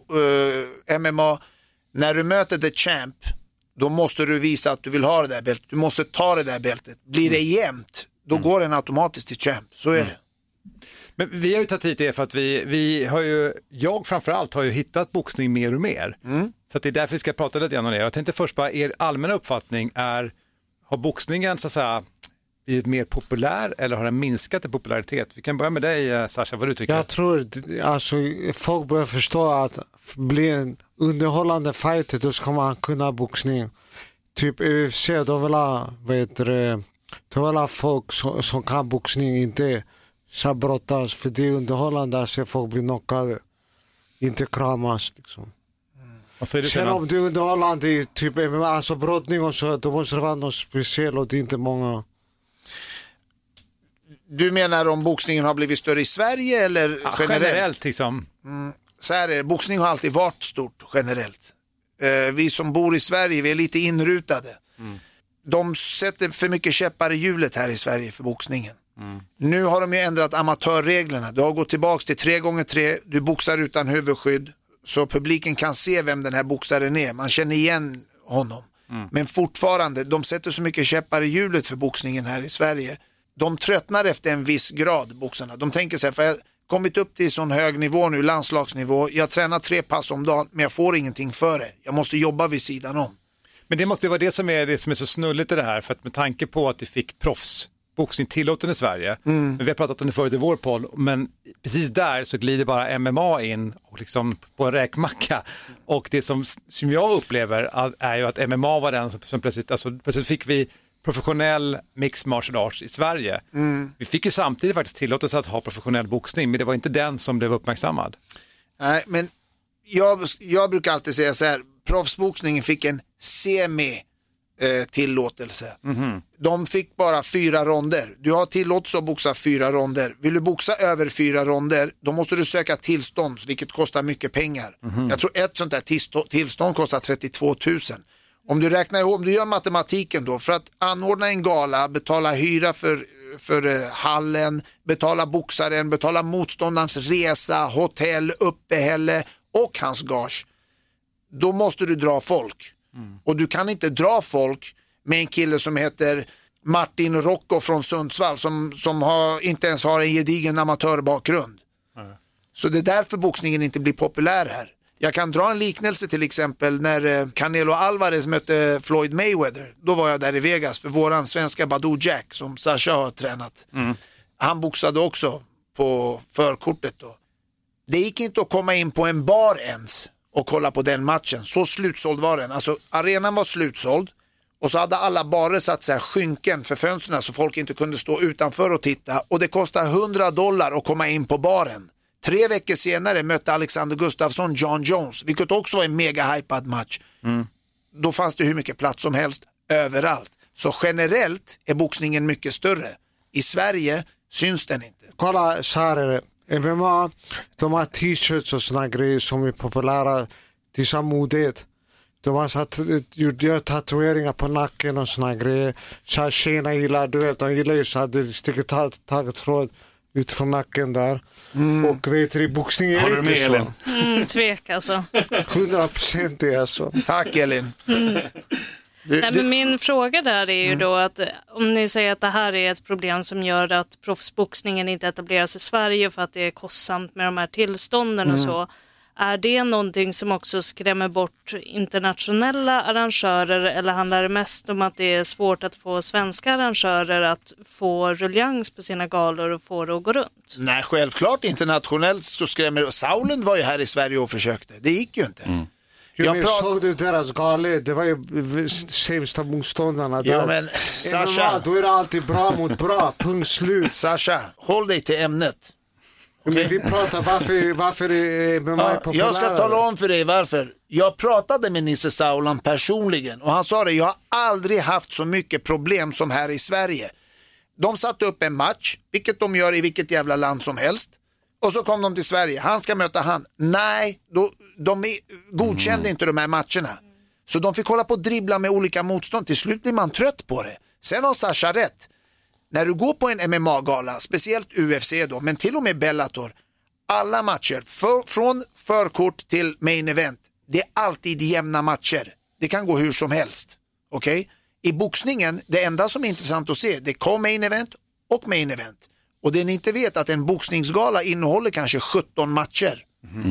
MMA. När du möter the champ, då måste du visa att du vill ha det där bältet. Du måste ta det där bältet. Blir det jämnt, då går den automatiskt till champ. Så är det. Men vi har ju tagit hit det för att vi har ju, jag framförallt har ju hittat boxning mer och mer. Så att det är därför vi ska prata lite grann om det. Jag tänkte först bara, er allmänna uppfattning har boxningen så att säga blivit mer populär eller har den minskat i popularitet? Vi kan börja med dig, Sasha, vad du tycker. Jag tror alltså folk börjar förstå att bli en underhållande fighter, då ska man kunna boxning. typ UFC, de vill ha, de vill ha folk som kan boxning, inte så brottas, för det är underhållande att se folk bli knockade, inte kramas liksom. Sen om det är underhållande typ alltså brottning och så, då måste det vara något speciellt och det är inte många. Du menar om boxningen har blivit större i Sverige eller generellt? Generellt liksom. Så här är det, boxning har alltid varit stort generellt. Vi som bor i Sverige, vi är lite inrutade. De sätter för mycket käppar i hjulet här i Sverige för boxningen. Nu har de ju ändrat amatörreglerna. Du har gått tillbaka till 3x3, du boxar utan huvudskydd. Så publiken kan se vem den här boxaren är. Man känner igen honom. Men fortfarande, de sätter så mycket käppar i hjulet för boxningen här i Sverige. De tröttnar efter en viss grad, boxarna. De tänker sig, för jag har kommit upp till sån hög nivå nu, landslagsnivå. Jag tränar 3 pass om dagen, men jag får ingenting för det. Jag måste jobba vid sidan om. Men det måste ju vara det som är så snulligt i det här. För att med tanke på att vi fick proffsboxning tillåten i Sverige. Men vi har pratat om det förut i vår podd. Men precis där så glider bara MMA in och liksom på en räkmacka. Och det som jag upplever är ju att MMA var den som plötsligt fick vi professionell mixed martial arts i Sverige. Vi fick ju samtidigt faktiskt tillåtelse att ha professionell boxning, men det var inte den som blev uppmärksammad. Nej, men jag brukar alltid säga så här, proffsboxningen fick en tillåtelse. De fick bara 4 ronder. Du har tillåtelse att boxa 4 ronder. Vill du boxa över 4 ronder, då måste du söka tillstånd, vilket kostar mycket pengar. Jag tror ett sånt där tillstånd kostar 32 000. Om du räknar ihop, om du gör matematiken då, för att anordna en gala, betala hyra för hallen, betala boxaren, betala motståndarens resa, hotell, uppehälle och hans gage, då måste du dra folk. Och du kan inte dra folk med en kille som heter Martin Rocco från Sundsvall som inte ens har en gedigen amatörbakgrund. Så det är därför boxningen inte blir populär här. Jag kan dra en liknelse till exempel när Canelo Alvarez mötte Floyd Mayweather. Då var jag där i Vegas för våran svenska Badou Jack som Sasha har tränat. Han boxade också på förkortet då. Det gick inte att komma in på en bar ens och kolla på den matchen. Så slutsåld var den. Alltså arenan var slutsåld och så hade alla barer satt så här skynken för fönsterna så folk inte kunde stå utanför och titta. Och det kostade $100 att komma in på baren. 3 veckor senare mötte Alexander Gustafsson John Jones, vilket också var en mega hypad match. Då fanns det hur mycket plats som helst överallt. Så generellt är boxningen mycket större. I Sverige syns den inte. Kolla, så här är det. MMA, de har t-shirts och såna grejer som är populära. Det är så modigt. De har gör tatueringar på nacken och såna grejer. Så här tjejerna gillar, du vet, de gillar ju så här, det sticker taget tråd ut från nacken där. Och vet du, boxning är har inte med, så. Tvek alltså. 100% det är så. Tack Elin. Men min fråga där är ju då att om ni säger att det här är ett problem som gör att proffsboxningen inte etableras i Sverige för att det är kostsamt med de här tillstånden och så. Är det någonting som också skrämmer bort internationella arrangörer eller handlar det mest om att det är svårt att få svenska arrangörer att få ruljans på sina galor och få det att gå runt? Nej, självklart internationellt så skrämmer det. Saulund var ju här i Sverige och försökte. Det gick ju inte. Jag såg du deras galor, det var ju sämsta motståndarna där. Ja, men Sasha, då är det alltid bra mot bra, punkt slut. Sasha, håll dig till ämnet. Okay. Men vi pratar varför är MMA populär. Jag ska tala om för dig varför. Jag pratade med Nisse Sauland personligen och han sa det, jag har aldrig haft så mycket problem som här i Sverige. De satte upp en match, vilket de gör i vilket jävla land som helst. Och så kom de till Sverige, han ska möta han. Nej, de godkände inte de här matcherna. Så de fick hålla på att dribbla med olika motstånd. Till slut blir man trött på det. Sen har Sasha rätt. När du går på en MMA-gala, speciellt UFC då, men till och med Bellator, alla matcher, från förkort till main event, det är alltid jämna matcher. Det kan gå hur som helst. Okej? I boxningen, det enda som är intressant att se, det är co-main event och main event. Och det ni inte vet att en boxningsgala innehåller kanske 17 matcher.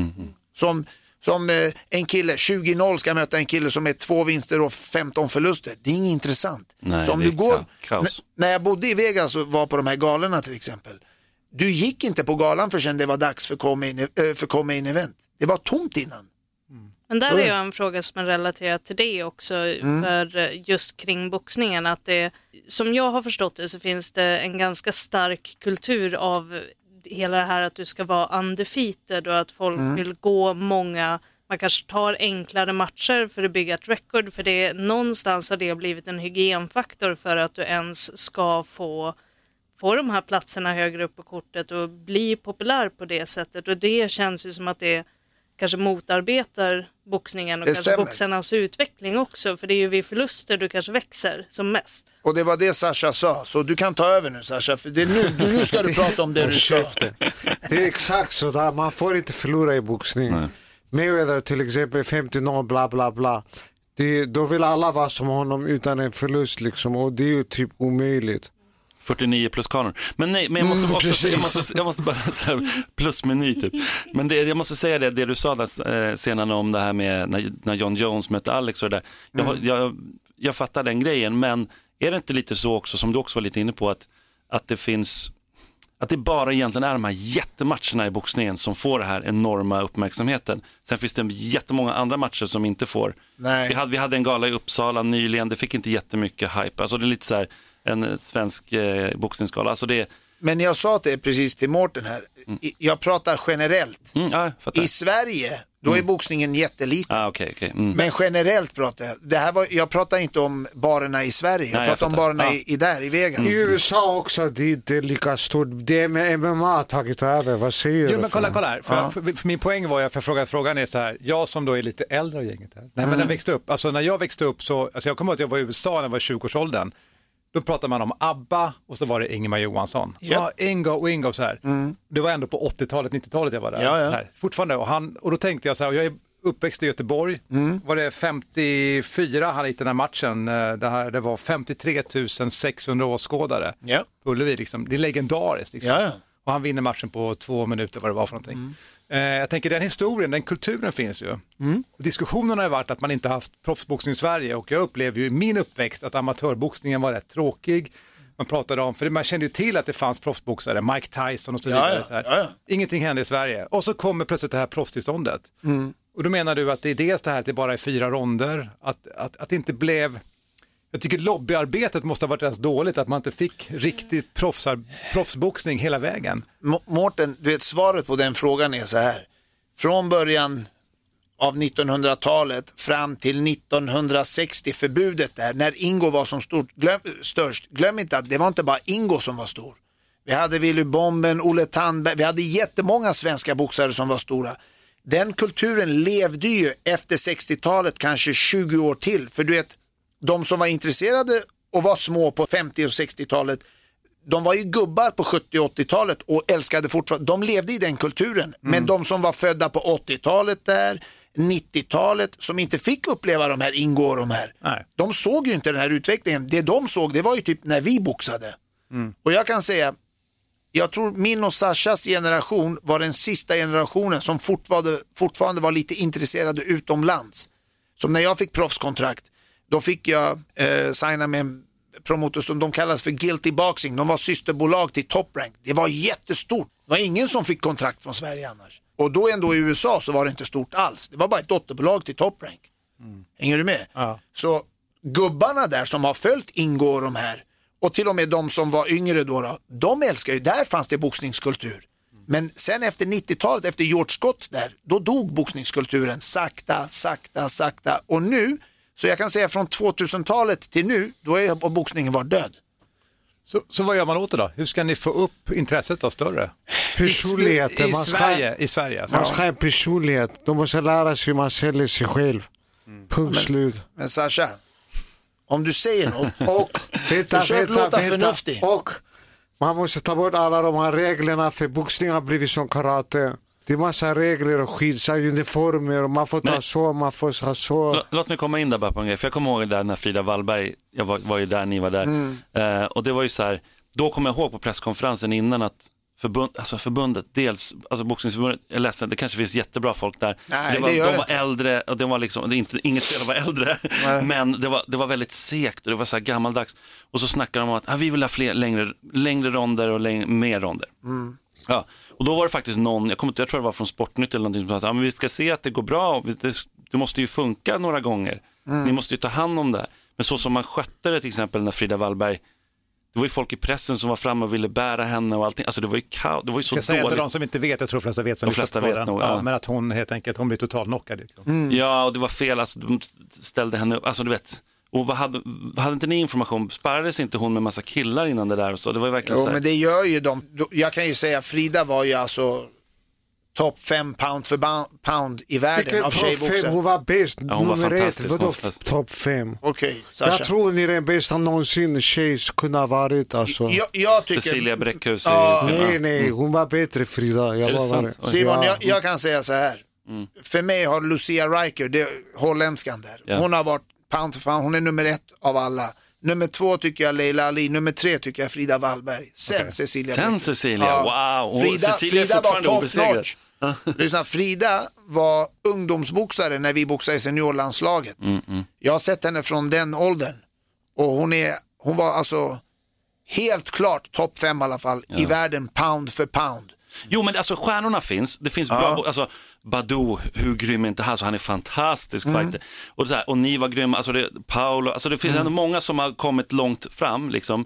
Som en kille, 20-0 ska möta en kille som är 2 vinster och 15 förluster. Det är inget intressant. Nej, så om du går, när jag bodde i Vegas och var på de här galorna till exempel. Du gick inte på galan förrän det var dags för co-main event. Det var tomt innan. Men där är en fråga som är relaterad till det också, för just kring boxningen, att det, som jag har förstått det, så finns det en ganska stark kultur av hela det här att du ska vara undefeated och att folk vill gå många, man kanske tar enklare matcher för att bygga ett record, för det någonstans har det blivit en hygienfaktor för att du ens ska få de här platserna högre upp på kortet och bli populär på det sättet, och det känns ju som att det kanske motarbetar boxningen och det kanske boxarnas utveckling också, för det är ju vid förluster du kanske växer som mest. Och det var det Sasha sa, så du kan ta över nu Sasha, för det är nu ska du prata om det du sa. Det är exakt så där, man får inte förlora i boxning. Mayweather till exempel 50-0 bla bla bla. Då vill alla vara som honom utan en förlust liksom, och det är ju typ omöjligt. 49 plus kanon. Men nej, men jag måste bara säga plusmeny typ. Men jag måste säga det du sa där senare om det här med när John Jones mötte Alex och det där. Jag fattar den grejen, men är det inte lite så också, som du också var lite inne på, att det finns, att det bara egentligen är de här jättematcherna i boxningen som får det här enorma uppmärksamheten. Sen finns det jättemånga andra matcher som inte får. Nej. Vi hade en gala i Uppsala nyligen, det fick inte jättemycket hype. Alltså det är lite så här en svensk boxningsgala. Alltså Men jag sa det precis till Mårten här. Jag pratar generellt. I Sverige, då är boxningen jätteliten. Okay. Men generellt pratar jag. Jag pratar inte om barerna i Sverige. Jag pratar om barerna i Vegas. I USA också, det är lika stort. Det med MMA har tagit över. Vad säger du? Men kolla här. För min poäng var, för frågan är så här. Jag som då är lite äldre av gänget här. Nej, men jag växte upp. Alltså när jag växte upp så, alltså jag kommer ihåg att jag var i USA när jag var 20-årsåldern. Då pratade man om ABBA och så var det Ingemar Johansson. Ja, Ingo så här. Det var ändå på 80-talet, 90-talet jag var där. Ja. Så här. Fortfarande. Och då tänkte jag så här, och jag är uppväxt i Göteborg. Var det 54 han gick den här matchen. Det var 53 600 åskådare. Ja. På Ullevi liksom. Det är legendariskt liksom. Ja. Och han vinner matchen på 2 minuter, vad det var för någonting. Jag tänker den historien, den kulturen finns ju. Och diskussionen har varit att man inte har haft proffsboxning i Sverige, och jag upplever ju i min uppväxt att amatörboxningen var rätt tråkig. Man pratade om, för man kände ju till att det fanns proffsboxare, Mike Tyson och så vidare. Så här. Ja. Ingenting hände i Sverige. Och så kommer plötsligt det här proffstillståndet. Och då menar du att det är dels det här att det bara är 4 ronder, att det inte blev... Jag tycker lobbyarbetet måste ha varit rätt dåligt, att man inte fick riktigt proffsboxning hela vägen. Mårten, du vet, svaret på den frågan är så här. Från början av 1900-talet fram till 1960 förbudet där, när Ingo var som störst. Glöm inte att det var inte bara Ingo som var stor. Vi hade Willy Bomben, Olle Tandberg, vi hade jättemånga svenska boxare som var stora. Den kulturen levde ju efter 60-talet kanske 20 år till, för du vet, de som var intresserade och var små på 50- och 60-talet, de var ju gubbar på 70- och 80-talet och älskade fortfarande, de levde i den kulturen. Men de som var födda på 80-talet där, 90-talet, som inte fick uppleva de här Ingo och de här, de såg ju inte den här utvecklingen. Det de såg, det var ju typ när vi boxade. Och jag kan säga, jag tror min och Sashas generation var den sista generationen som fortfarande var lite intresserade utomlands. Som när jag fick proffskontrakt, då fick jag signa med en promotor som de kallas för Guilty Boxing. De var systerbolag till Top Rank. Det var jättestort. Det var ingen som fick kontrakt från Sverige annars. Och då ändå i USA så var det inte stort alls. Det var bara ett dotterbolag till Top Rank. Hänger du med? Ja. Så gubbarna där som har följt Ingo och de här, och till och med de som var yngre då, de älskar ju, där fanns det boxningskultur. Men sen efter 90-talet, efter George Scott där, då dog boxningskulturen sakta. Och nu, så jag kan säga från 2000-talet till nu, då är boxningen var död. Så vad gör man åt det då? Hur ska ni få upp intresset då större? Personligheten. I Sverige. Man ska ha en personlighet. De måste lära sig hur man säljer sig själv. Punkt slut. Men Sasha, om du säger något och försök låta förnuftig. Och man måste ta bort alla de här reglerna, för boxning har blivit som karate. Det är massa regler och skit, uniformer, och man får ta så, man får ha så. Låt mig komma in där bara på en grej, för jag kommer ihåg där när Frida Wallberg, jag var ju där, ni var där. Och det var ju så här, då kommer jag ihåg på presskonferensen innan att förbundet, dels, alltså boxningsförbundet, jag är ledsen, det kanske finns jättebra folk där. Nej, de var äldre, och det var liksom, det är inte, inget fel att vara äldre, men det var väldigt segt och det var så här gammaldags. Och så snackade de om att vi vill ha fler längre ronder och mer ronder. Ja, och då var det faktiskt någon, jag tror det var från Sportnytt eller någonting, som sa men vi ska se att det går bra, och du måste ju funka några gånger. Ni måste ju ta hand om det här. Men så som man skötte det till exempel när Frida Wallberg, det var ju folk i pressen som var framme och ville bära henne och allting. Alltså det var ju kaos, det var ju så dåligt. Jag säger till de som inte vet, jag tror flesta vet. De flesta vet nog, ja. Men att hon helt enkelt, hon blev totalt knockad. Ja, och det var fel, alltså de ställde henne upp, alltså du vet. Och hade inte ni information? Sparades inte hon med massa killar innan det där? Och så? Det var ju verkligen så här. Men det gör ju de. Jag kan ju säga Frida var ju alltså topp 5 pound för pound i världen av tjejboxare. Hon var bäst, ja, hon var fantastisk. Vadå topp 5? Okej, jag tror hon är den bästa någonsin tjej kunde ha varit. Alltså. Jag tycker... Cecilia Bräckhus. Nej, hon var bättre Frida. Simon, jag kan säga så här. För mig har Lucia Riker, det är holländskan där. Hon har varit pound för pound, hon är nummer 1 av alla. Nummer 2 tycker jag Leila Ali, nummer 3 tycker jag Frida Wallberg. Sen Cecilia. Sen Cecilia, wow. Frida var top notch. Lyssna, Frida var ungdomsboxare när vi boxade i seniorlandslaget. Jag har sett henne från den åldern. Och hon var alltså helt klart topp 5 i alla fall i världen pound för pound. Jo, men alltså stjärnorna finns. Det finns bra, alltså Badou, hur grym är inte han? Alltså, han är fantastisk fighter. Och så här, och ni var grymma, alltså Paolo, alltså det finns ändå många som har kommit långt fram liksom.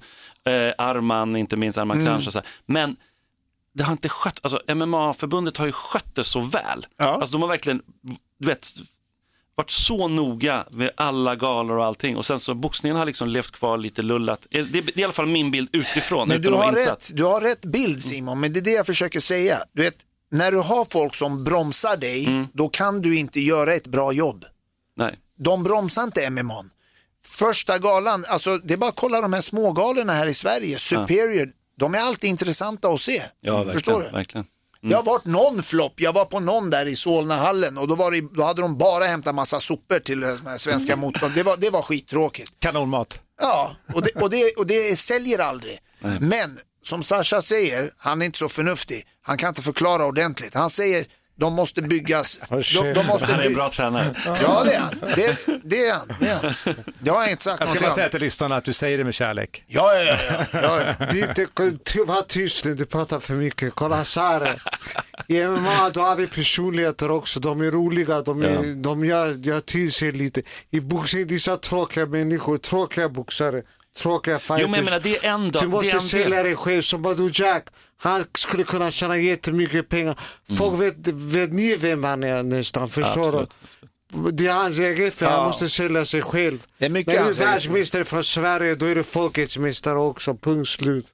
Arman, inte minst Arman Kranj och så här. Men det har inte skött, alltså MMA-förbundet har ju skött det så väl. Alltså de har verkligen, du vet, varit så noga med alla galor och allting. Och sen så boxningen har liksom levt kvar lite lullat. Det är i alla fall min bild utifrån. Men du har rätt bild, Simon, men det är det jag försöker säga. Du vet, när du har folk som bromsar dig, då kan du inte göra ett bra jobb. Nej. De bromsar inte MMA. Första galan, alltså det är bara att kolla de här små galorna här i Sverige, Superior, de är alltid intressanta att se. Ja, verkligen. Förstår du? Verkligen. Det har varit någon flopp. Jag var på någon där i Solnahallen och då hade de bara hämtat massa sopor till svenska motorn. Det var skittråkigt. Kanonmat. Ja, och det säljer aldrig. Nej. Men som Sasha säger, han är inte så förnuftig. Han kan inte förklara ordentligt. Han säger de måste byggas. Han är en bra tränare. Ja, det är han. Det är han. Det har jag inte sagt. Jag ska bara säga till lyssnarna att du säger det med kärlek. Ja. Var tyst nu, du pratar för mycket. Kolla så här. I MMA då har vi personligheter också. De är roliga, de gör till sig lite. I boxning, dessa tråkiga människor, tråkiga boxare, tråkiga fighters. Jo, men jag menar, det är ändå, du måste sälja dig själv som Badou Jack. Han skulle kunna tjäna jättemycket pengar. Folk vet ni vem han är nästan, förstår du? Det är hans egen, för han måste sälja sig själv. Det är mycket. När du är världsmästare från Sverige, då är du folkets mästare också, punkt slut.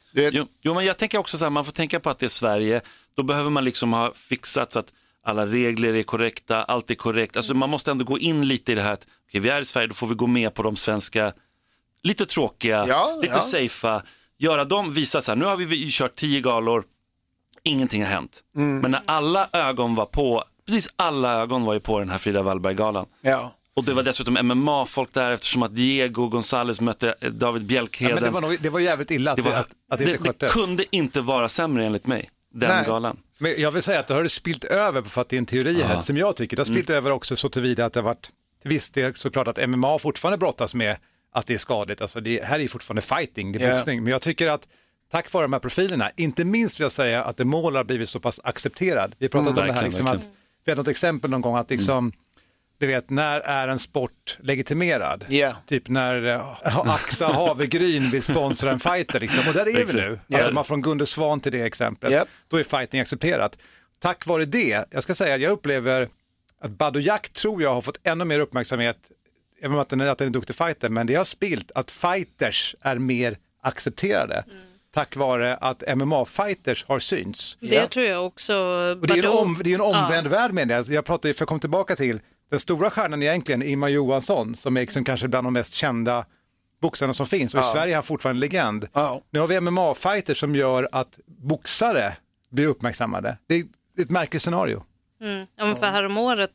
Jo, men jag tänker också så här, man får tänka på att det är Sverige. Då behöver man liksom ha fixat så att alla regler är korrekta, allt är korrekt. Alltså man måste ändå gå in lite i det här att okej, vi är i Sverige, då får vi gå med på de svenska lite tråkiga, lite safea. Göra dem, visa så här, nu har vi kört 10 galor, ingenting har hänt. Men när alla ögon var på, precis alla ögon var ju på den här Frida Wallberg-galan. Ja. Och det var dessutom MMA-folk där, eftersom att Diego González mötte David Bjälkheden. Ja, men det var jävligt illa att det inte sköttes. Det kunde inte vara sämre enligt mig, den galan. Men jag vill säga att det har spilt över, för att det är en teori här som jag tycker. Det har spilt över också så tillvida att det har varit, till viss del såklart att MMA fortfarande brottas med att det är skadligt. Alltså det här är fortfarande fighting, det är boxning. Men jag tycker att tack vare de här profilerna, inte minst vill jag säga att det mål har blivit så pass accepterad. Vi har pratat om det här, liksom, att vi hade något exempel någon gång att liksom, du vet, när är en sport legitimerad? Typ när Axa Havegryn vill sponsra en fighter liksom. Och där är vi nu. Alltså man från Gunde Svan till det exemplet. Då är fighting accepterat. Tack vare det, jag ska säga att jag upplever att Badou Jack, tror jag, har fått ännu mer uppmärksamhet. Även att den är en duktig fighter, men det har spilt att fighters är mer accepterade. Tack vare att MMA-fighters har synts. Det tror jag också. Och det är en omvänd värld, med det. Jag pratar ju, för att komma tillbaka till den stora stjärnan egentligen, Ingemar Johansson, som är liksom kanske bland de mest kända boxarna som finns. Och i Sverige är han fortfarande en legend. Nu har vi MMA-fighters som gör att boxare blir uppmärksammade. Det är ett märkligt scenario. Ja, men för häromåret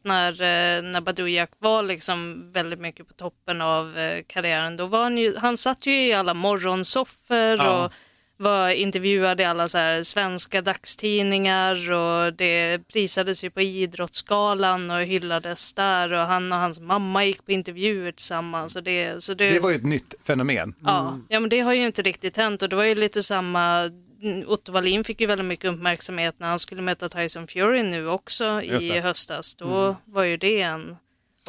när Badou Jack var liksom väldigt mycket på toppen av karriären, då var han satt ju i alla morgonsoffer och var intervjuad i alla så här svenska dagstidningar, och det prisades ju på Idrottsgalan och hyllades där, och han och hans mamma gick på intervjuer tillsammans. Och det var ju ett nytt fenomen. Ja, men det har ju inte riktigt hänt, och det var ju lite samma. Otto Wallin fick ju väldigt mycket uppmärksamhet när han skulle möta Tyson Fury nu också i höstas. Då var ju det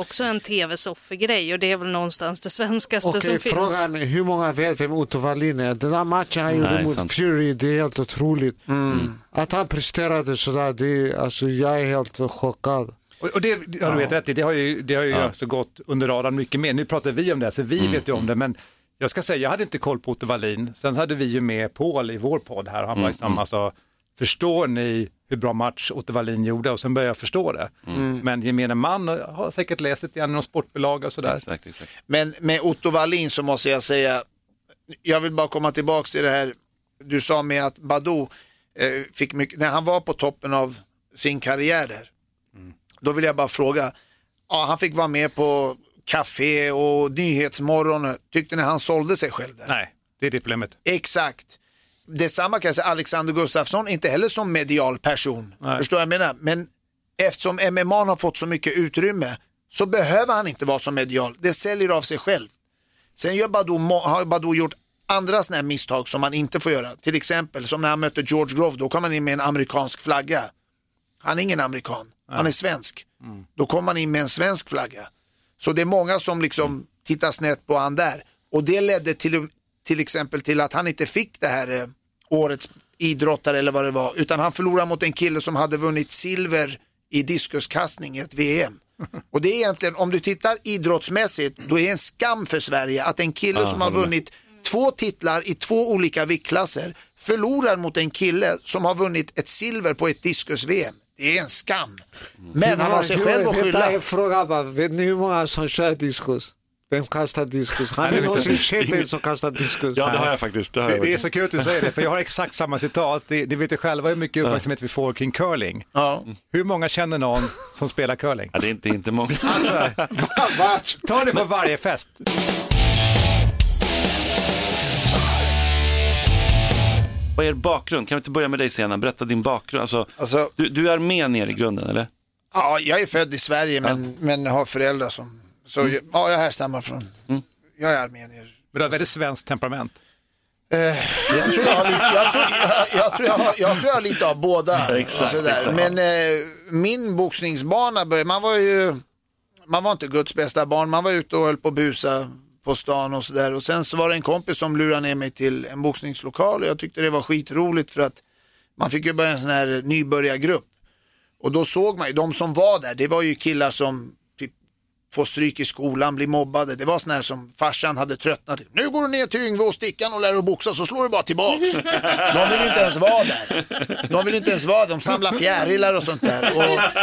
också en tv-soffegrej och det är väl någonstans det svenskaste som finns. Frågan är hur många vet vem Otto Wallin är? Den där matchen han gjorde mot Fury, det är helt otroligt. Att han presterade sådär, alltså jag är helt chockad. Och det har du vet rätt i, det har ju alltså gått under radarn mycket mer. Nu pratar vi om det, så vi vet ju om det, men jag ska säga, jag hade inte koll på Otto Wallin. Sen hade vi ju med Paul i vår podd här. Han var ju samma, alltså, förstår ni hur bra match Otto Wallin gjorde? Och sen började jag förstå det. Men gemene man har säkert läst det i någon sportbolag och sådär. Exakt. Men med Otto Wallin så måste jag säga, jag vill bara komma tillbaka till det här du sa med att Badou fick mycket, när han var på toppen av sin karriär där. Då vill jag bara fråga, han fick vara med på Café och Nyhetsmorgon. Tyckte ni han sålde sig själv där? Nej, det är det problemet. Exakt. Detsamma kan jag säga, Alexander Gustafsson, inte heller som medial person. Nej. Förstår jag menar? Men eftersom MMA har fått så mycket utrymme så behöver han inte vara som medial. Det säljer av sig själv. Sen har Badou gjort andra såna här misstag som man inte får göra. Till exempel som när han mötte George Grove, då kom han in med en amerikansk flagga. Han är ingen amerikan, han är svensk. Då kom han in med en svensk flagga. Så det är många som liksom tittar snett på han där. Och det ledde till exempel till att han inte fick det här årets idrottare eller vad det var. Utan han förlorade mot en kille som hade vunnit silver i diskuskastning i ett VM. Och det är egentligen, om du tittar idrottsmässigt, då är det en skam för Sverige att en kille som har vunnit 2 titlar i 2 olika viktklasser förlorar mot en kille som har vunnit ett silver på ett diskus-VM. Det är en skam. Men han har sig själv att skylla. Jag frågar bara, vet ni hur många som kör diskus? Vem kastar diskus? Han är någonsin känd som kastar diskus. Ja, det har jag faktiskt. Det är så kul att du säger det, för jag har exakt samma citat. Det vet jag själva hur mycket uppmärksamhet vi får kring curling. Ja. Hur många känner någon som spelar curling? Ja, det är inte många. Alltså, ta det på varje fest. Vad är er bakgrund? Kan vi inte börja med dig senare? Berätta din bakgrund. Alltså, du är armenier i grunden, eller? Ja, jag är född i Sverige men har föräldrar som... Så jag härstammar från... Jag är armenier. Men du har väldigt svenskt temperament. Jag tror jag har lite av båda. Exakt. Men min boxningsbana började... Man var inte Guds bästa barn. Man var ute och höll på att busa på stan och sådär. Och sen så var det en kompis som lurade ner mig till en boxningslokal. Och jag tyckte det var skitroligt för att man fick ju börja en sån här nybörjargrupp. Och då såg man ju, de som var där, det var ju killar som typ får stryk i skolan, blir mobbade. Det var sån här som farsan hade tröttnat. Nu går du ner till Yngve och Stickan och lär dig boxa, så slår du bara tillbaks. De vill inte ens vara där. De samlar fjärilar och sånt där.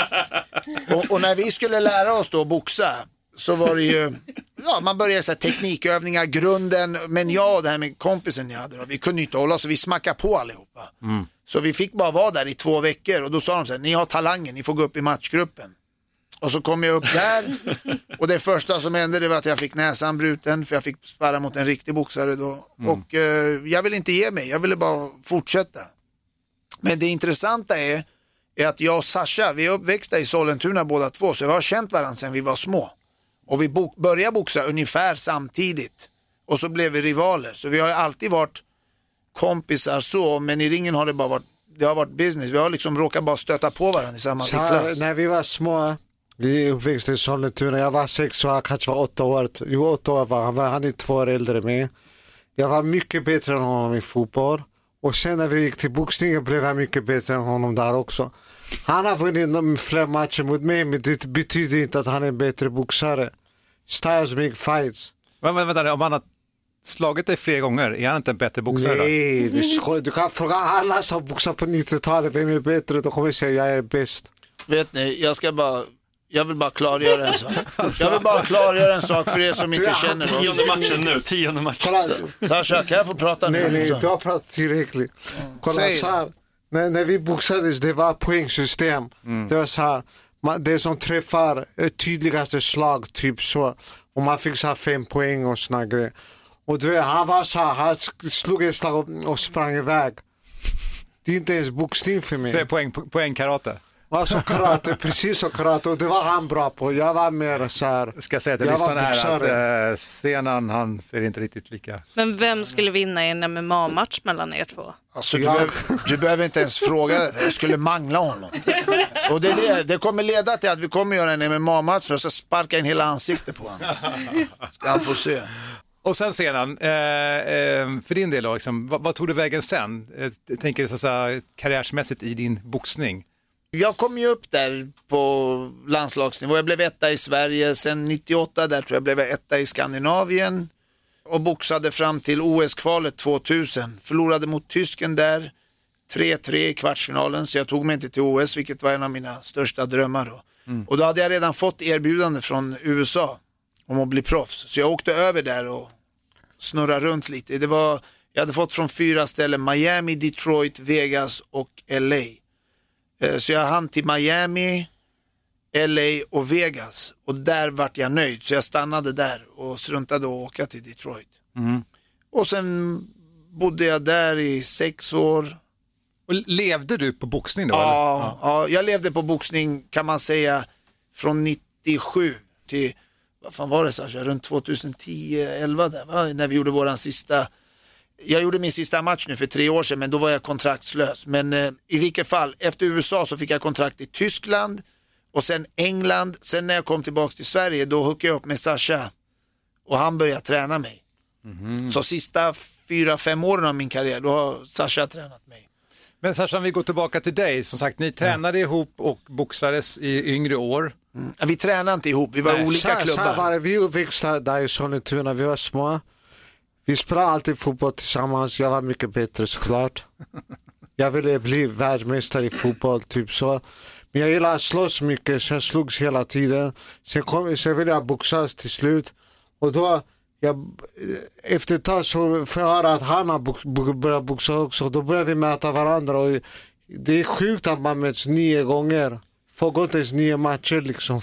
Och när vi skulle lära oss då boxa, så var det ju, man började så här teknikövningar, grunden, men jag och det här med kompisen jag hade då, vi kunde inte hålla, så vi smackade på allihopa. Så vi fick bara vara där i 2 veckor och då sa de så här, ni har talangen, ni får gå upp i matchgruppen. Och så kom jag upp där och det första som hände, det var att jag fick näsan bruten, för jag fick sparra mot en riktig boxare då. Och jag ville inte ge mig, jag ville bara fortsätta. Men det intressanta är att jag och Sasha, vi är uppväxta i Sollentuna båda två, så vi har känt varandra sedan vi var små. Och vi började boxa ungefär samtidigt. Och så blev vi rivaler. Så vi har ju alltid varit kompisar så. Men i ringen har det har varit business. Vi har liksom råkat bara stöta på varandra i samma klass. När vi var små, vi uppväxte i Sollentuna. Jag var 6 år, kanske var 8 år. Jo, 8 år var han är 2 år äldre med. Jag var mycket bättre än honom i fotboll. Och sen när vi gick till boxningen blev jag mycket bättre än honom där också. Han har vunnit fler matcher mot mig, men det betyder inte att han är en bättre boxare. Styles make fights. Men vänta, om han har slagit dig fler gånger, är han inte en bättre boxare då? Nej, du kan fråga alla som boxar på 90-talet, vem är bättre? Då kommer jag säga jag är bäst. Vet ni, jag vill bara klargöra en sak. Jag vill bara klargöra en sak för er som inte känner oss. 10:e matchen nu. Sasha, kan jag få prata nu? Nej, du har pratat tillräckligt. Kolla så här, när vi boxades, det var poängsystem. Det var så här, det som träffar tydligaste slag, typ så. Och man fick så här 5 poäng och såna grejer. Och du vet, han var så här, han slog ett slag och sprang iväg. Det är inte ens boxning för mig. 3 poäng karate. Alltså karate, precis som karate. Och det var han bra på. Jag var mer så här. Ska jag säga till lyssnarna här att Senan, han ser inte riktigt lika. Men vem skulle vinna i en MMA-match mellan er två? Alltså, du behöver inte ens fråga det. Jag skulle mangla honom. Och det kommer leda till att vi kommer göra en MMA-match och så sparka in hela ansiktet på honom. Ska han få se. Och sen Senan, för din del då, liksom, vad tog du vägen sen? Jag tänker så här, karriärsmässigt i din boxning. Jag kom ju upp där på landslagsnivå. Jag blev etta i Sverige. Sen 98 där tror jag blev etta i Skandinavien. Och boxade fram till OS-kvalet 2000. Förlorade mot tysken där. 3-3 i kvartsfinalen. Så jag tog mig inte till OS, vilket var en av mina största drömmar då. Och då hade jag redan fått erbjudande från USA om att bli proffs. Så jag åkte över där och snurrade runt lite. Jag hade fått från 4 ställen: Miami, Detroit, Vegas och LA. Så jag hann till Miami, LA och Vegas. Och där vart jag nöjd. Så jag stannade där och struntade att åka till Detroit. Och sen bodde jag där i 6 år. Och levde du på boxning då? Ja, jag levde på boxning kan man säga från 97 till, vad fan var det Sasha, runt 2010-11 där, va? När vi gjorde våran sista. Jag gjorde min sista match nu för 3 år sedan, men då var jag kontraktslös. Men i vilket fall, efter USA så fick jag kontrakt i Tyskland och sen England. Sen när jag kom tillbaka till Sverige, då hookade jag upp med Sasha och han började träna mig. Så sista 4-5 åren av min karriär, då har Sasha tränat mig. Men Sasha, vi går tillbaka till dig. Som sagt, ni tränade ihop och boxades i yngre år. Vi tränade inte ihop, vi var olika klubbar. Vi uppväxte där i Sollentuna, vi var små. Vi spelade alltid fotboll tillsammans. Jag var mycket bättre såklart. Jag ville bli världsmästare i fotboll, typ så. Men jag gillade att slåss mycket, så jag slogs hela tiden. Sen ville jag boxas till slut. Och då, efter ett tag så får jag höra att han har börjat boxa också. Då började vi möta varandra. Och det är sjukt att man möts 9 gånger. Får gått ens 9 matcher liksom.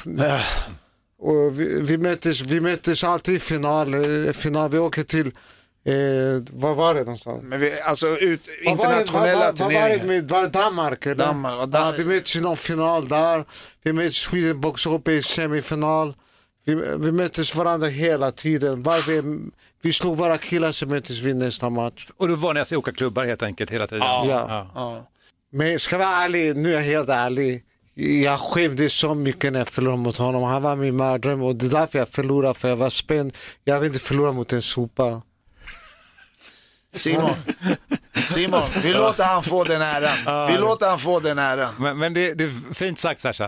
Och vi möttes alltid i final. Vi åker till vad var det någonstans? Men internationella turneringar. Var det Danmark? Eller? Danmark. Vi möttes i någon final där. Vi möttes Sweden Box uppe i semifinal. Vi möttes varandra hela tiden. Vi slog våra killar, så möttes vi nästa match. Och då var ni alltså i olika klubbar helt enkelt hela tiden? Ja. Men ska jag vara ärlig, nu är jag helt ärlig. Jag skämdes så mycket när jag förlorade mot honom. Han var min mardröm och det är därför jag förlorade, för jag var spänd. Jag vill inte förlora mot en sopa. Simon, vi låter han få den äran. Men det är fint sagt, Sasha.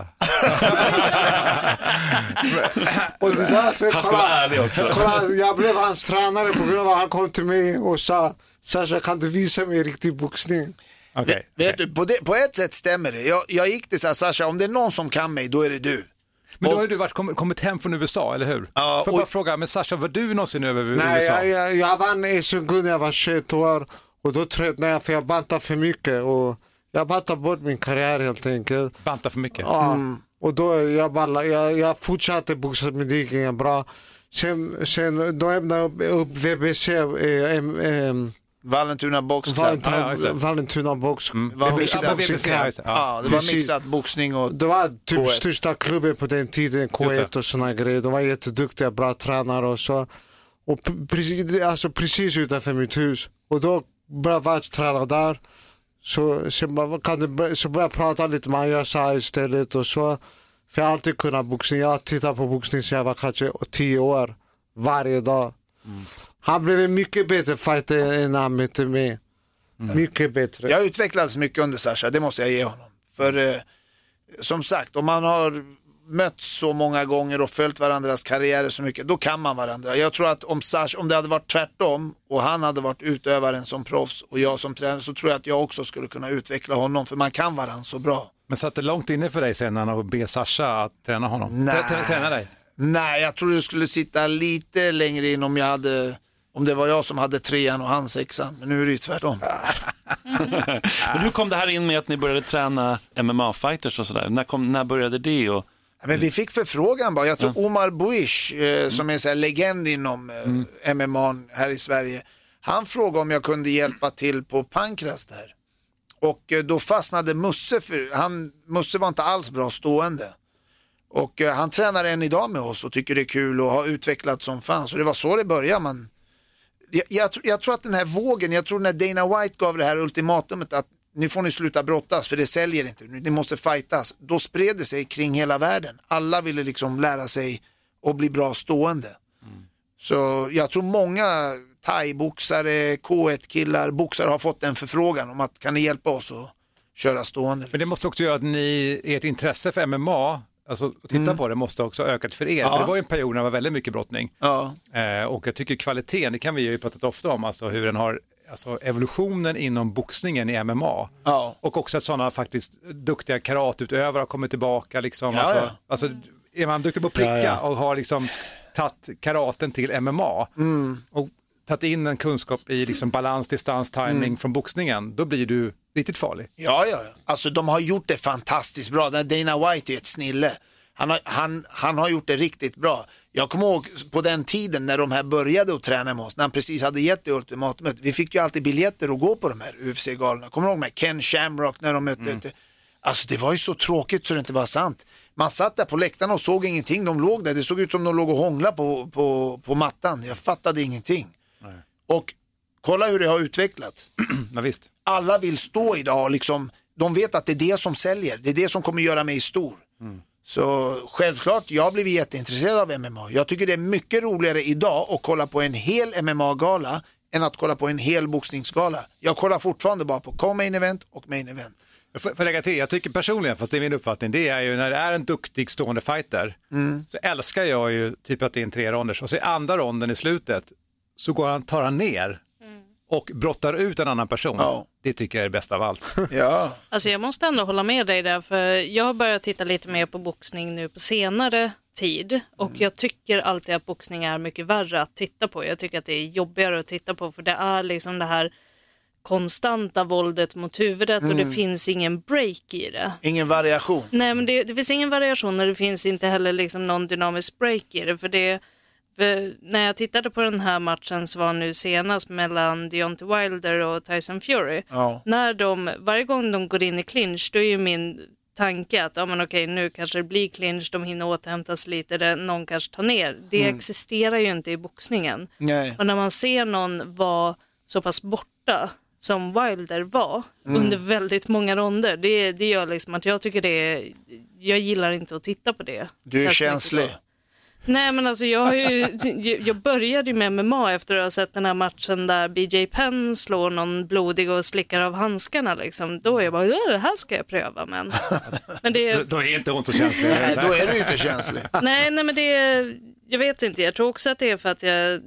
Och det därför, han ska vara ärlig också. Jag blev hans tränare på grund av att han kom till mig och sa: Sasha, kan du visa mig riktig boxning? Vet du, på ett sätt stämmer det. Jag gick till Sasha, om det är någon som kan mig, då är det du. Men då har du kommit hem från USA, eller hur? Ja, Får jag bara fråga, men Sasha, var du någonsin över USA? Nej, jag vann SM-guld när jag var 21 år. Och då tröttnade jag, för jag bantade för mycket. Och jag bantade bort min karriär helt enkelt. Bantade för mycket? Ja, och då jag fortsatte boxa, men det gick inget bra. Sen då öppnade jag upp VBC, Vallentuna Box Club. Vallentuna Box. Det var mixat boxning och det var typ största klubben på den tiden, K1 och såna grejer. De var jätteduktiga, bra tränare och så. Och precis utanför mitt hus. Och då började jag vara tränare där. Så började jag prata lite med Ayasa istället och så. För jag har alltid kunnat boxning. Jag har tittat på boxning sedan jag var kanske 10 år. Varje dag. Han blev en mycket bättre fighter än han mötte mig. Mycket bättre. Jag utvecklades mycket under Sasha, det måste jag ge honom. För som sagt, om man har mötts så många gånger och följt varandras karriärer så mycket, då kan man varandra. Jag tror att om det hade varit tvärtom och han hade varit utövaren som proffs och jag som tränare, så tror jag att jag också skulle kunna utveckla honom, för man kan varandra så bra. Men satt det långt inne för dig sen att be Sasha att träna honom? Träna dig? Nej, jag tror det skulle sitta lite längre in om det var jag som hade 3:an och han 6:an, men nu är det ju tvärtom. Men hur kom det här in med att ni började träna MMA-fighters och sådär? När började det? Men vi fick förfrågan bara. Jag tror Omar Buish, som är en sån här legend inom MMA här i Sverige, han frågade om jag kunde hjälpa till på Pankras där. Och då fastnade Musse, Musse var inte alls bra stående. Och han tränar än idag med oss och tycker det är kul och har utvecklat som fan. Så det var så det började. Jag tror att den här vågen, jag tror när Dana White gav det här ultimatumet att nu får ni sluta brottas för det säljer inte, ni måste fightas. Då spred det sig kring hela världen. Alla ville liksom lära sig att bli bra stående. Så jag tror många thai-boxare, K1-killar, boxare har fått en förfrågan om att kan ni hjälpa oss att köra stående. Men det måste också göra att ert intresse för MMA, alltså att titta på det, måste också ha ökat för er. Ja. För det var ju en period när det var väldigt mycket brottning. Ja. Och jag tycker kvaliteten, det kan vi ju pratat ofta om, alltså hur den har, alltså evolutionen inom boxningen i MMA. Ja. Och också att sådana faktiskt duktiga karatutövare har kommit tillbaka liksom. Ja, alltså är man duktig på att pricka och har liksom tagit karaten till MMA och tagit in en kunskap i liksom balans, distans, timing från boxningen, då blir du riktigt farlig. Ja. Alltså de har gjort det fantastiskt bra. Dana White är ett snille. Han har gjort det riktigt bra. Jag kommer ihåg på den tiden när de här började att träna med oss, när han precis hade gett det ultimatumet. Vi fick ju alltid biljetter att gå på de här UFC-galorna. Kommer du ihåg med Ken Shamrock när de mötte? Alltså det var ju så tråkigt så det inte var sant. Man satt där på läktarna och såg ingenting. De låg där. Det såg ut som de låg och hångla på mattan. Jag fattade ingenting. Nej. Och kolla hur det har utvecklats. Ja, visst. Alla vill stå idag liksom. De vet att det är det som säljer. Det är det som kommer göra mig stor. Så självklart, jag har blivit jätteintresserad av MMA. Jag tycker det är mycket roligare idag att kolla på en hel MMA-gala än att kolla på en hel boxningsgala. Jag kollar fortfarande bara på co-main event och main event. För lägga till, jag tycker personligen, fast det är min uppfattning, det är ju när det är en duktig stående fighter så älskar jag ju typ att det är en 3-ronders och så i andra ronden i slutet så tar han ner och brottar ut en annan person. Ja. Det tycker jag är det bästa av allt. Ja. Alltså jag måste ändå hålla med dig där, för jag har börjat titta lite mer på boxning nu på senare tid och jag tycker alltid att boxning är mycket värre att titta på. Jag tycker att det är jobbigare att titta på, för det är liksom det här konstanta våldet mot huvudet och det finns ingen break i det. Ingen variation. Nej, men det finns ingen variation och det finns inte heller liksom någon dynamisk break i det, för när jag tittade på den här matchen så var nu senast mellan Deontay Wilder och Tyson Fury. Ja. Varje gång de går in i clinch, då är ju min tanke att okej, nu kanske det blir clinch, de hinner återhämtas lite, någon kanske tar ner. Det existerar ju inte i boxningen. Nej. Och när man ser någon vara så pass borta som Wilder var under väldigt många ronder, det gör liksom att jag tycker jag gillar inte att titta på det. Du är känslig. Nej, men alltså jag började ju med MMA efter att ha sett den här matchen där BJ Penn slår någon blodig och slickar av handskarna liksom. Då är jag bara, det här ska jag pröva, men det... Då är inte hon så känslig. Nej, då är du inte känslig. Nej, men jag vet inte, jag tror också att det är för att jag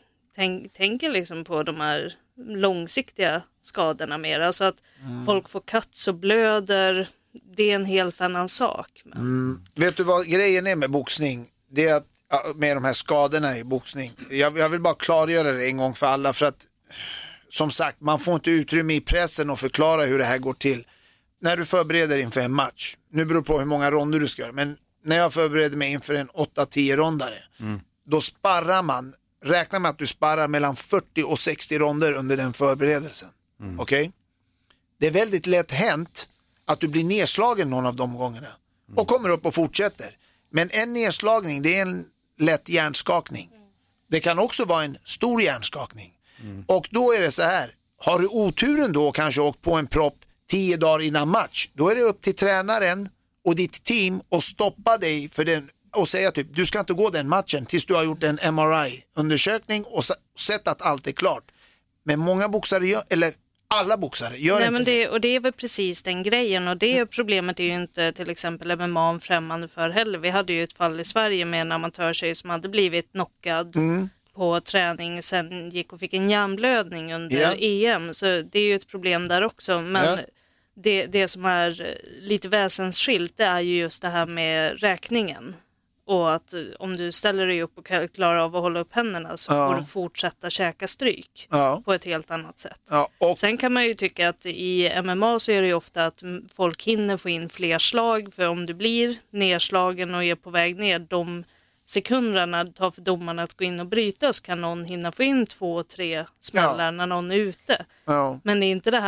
tänker liksom på de här långsiktiga skadorna mer, alltså att folk får cuts och blöder, det är en helt annan sak. Vet du vad grejen är med boxning? Det är att med de här skadorna i boxning. Jag vill bara klargöra det en gång för alla, för att som sagt, man får inte utrymme i pressen och förklara hur det här går till. När du förbereder inför en match, nu beror det på hur många ronder du ska göra, men när jag förbereder mig inför en 8-10 rondare, då sparrar man, räkna med att du sparrar mellan 40 och 60 ronder under den förberedelsen. Okej? Det är väldigt lätt hänt att du blir nedslagen någon av de gångerna och kommer upp och fortsätter. Men en nedslagning, det är en lätt hjärnskakning. Det kan också vara en stor hjärnskakning. Och då är det så här, har du oturen då och kanske åkt på en propp 10 dagar innan match, då är det upp till tränaren och ditt team att stoppa dig för den och säga typ, du ska inte gå den matchen tills du har gjort en MRI-undersökning och sett att allt är klart. Men många boxare eller alla boxare gör inte det. Och det är väl precis den grejen, och det problemet är ju inte till exempel MMA främmande för heller. Vi hade ju ett fall i Sverige med en amatörtjej som hade blivit knockad på träning, sen gick och fick en hjärnblödning under EM, så det är ju ett problem där också. Men det som är lite väsensskilt, det är ju just det här med räkningen. Och att om du ställer dig upp och klarar av att hålla upp händerna så får du fortsätta käka stryk på ett helt annat sätt. Och sen kan man ju tycka att i MMA så är det ju ofta att folk hinner få in fler slag, för om du blir nedslagen och är på väg ner, de sekunderna tar för domarna att gå in och bryta, så kan någon hinna få in 2-3 smällar när någon är ute. Men det är inte det här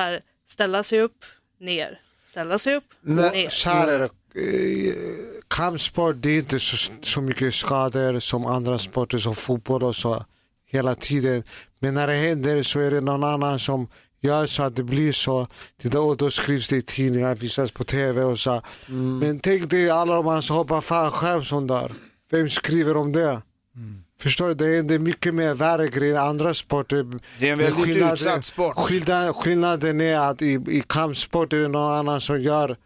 ställa sig upp, ner. Ställa sig upp, ner. Så här är det. Kampsport, det är inte så mycket skador som andra sporter som fotboll och så hela tiden. Men när det händer så är det någon annan som gör så att det blir så. Och då skrivs det i tidningar, visas på tv och så. Men tänk dig alla de som hoppar fallskärm som där. Vem skriver om det? Förstår du? Det är mycket mer värre grejer än andra sporter. Det är en väldigt utsatt sport. Skillnaden är att i kampsport är det någon annan som gör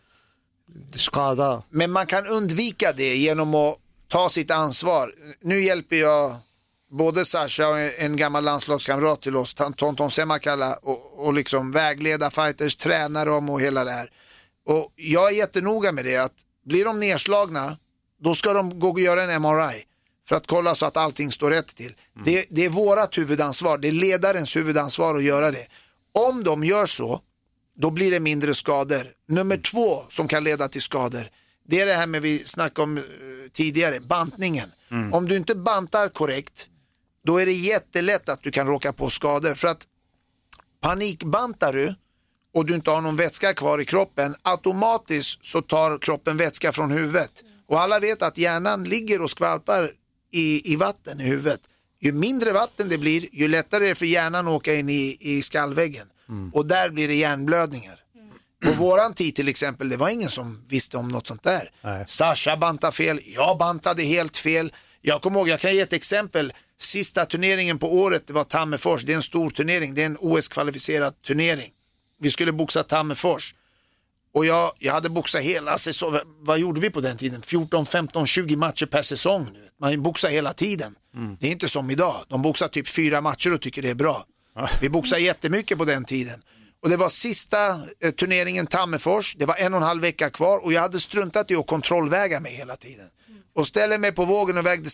skada. Men man kan undvika det genom att ta sitt ansvar. Nu hjälper jag både Sasha och en gammal landslagskamrat till oss, Tonton Semakala, och liksom vägleda fighters, träna dem och hela det här. Och jag är jättenoga med det, att blir de nedslagna, då ska de gå och göra en MRI för att kolla så att allting står rätt till. Det är vårat huvudansvar, det är ledarens huvudansvar att göra det. Om de gör så, då blir det mindre skador. Nummer 2 som kan leda till skador, det är det här med vi snackade om tidigare, bantningen. Om du inte bantar korrekt, då är det jättelätt att du kan råka på skador. För att panikbantar du och du inte har någon vätska kvar i kroppen, automatiskt så tar kroppen vätska från huvudet. Och alla vet att hjärnan ligger och skvalpar i vatten i huvudet. Ju mindre vatten det blir, ju lättare är det för hjärnan att åka in i skallväggen. Och där blir det hjärnblödningar. På våran tid till exempel, det var ingen som visste om något sånt där. Nej. Sasha bantade fel, jag bantade helt fel. Jag kommer ihåg, jag kan ge ett exempel. Sista turneringen på året, det var Tammerfors. Det är en stor turnering, det är en OS-kvalificerad turnering. Vi skulle boxa Tammerfors. Och jag hade boxat hela säsongen. Vad gjorde vi på den tiden? 14, 15, 20 matcher per säsong. Man boxar hela tiden. Det är inte som idag. De boxar typ 4 matcher och tycker det är bra. Vi boxar jättemycket på den tiden. Och det var sista turneringen Tammerfors. Det var 1,5 vecka kvar och jag hade struntat i att kontrollväga mig hela tiden. Och ställde mig på vågen och vägde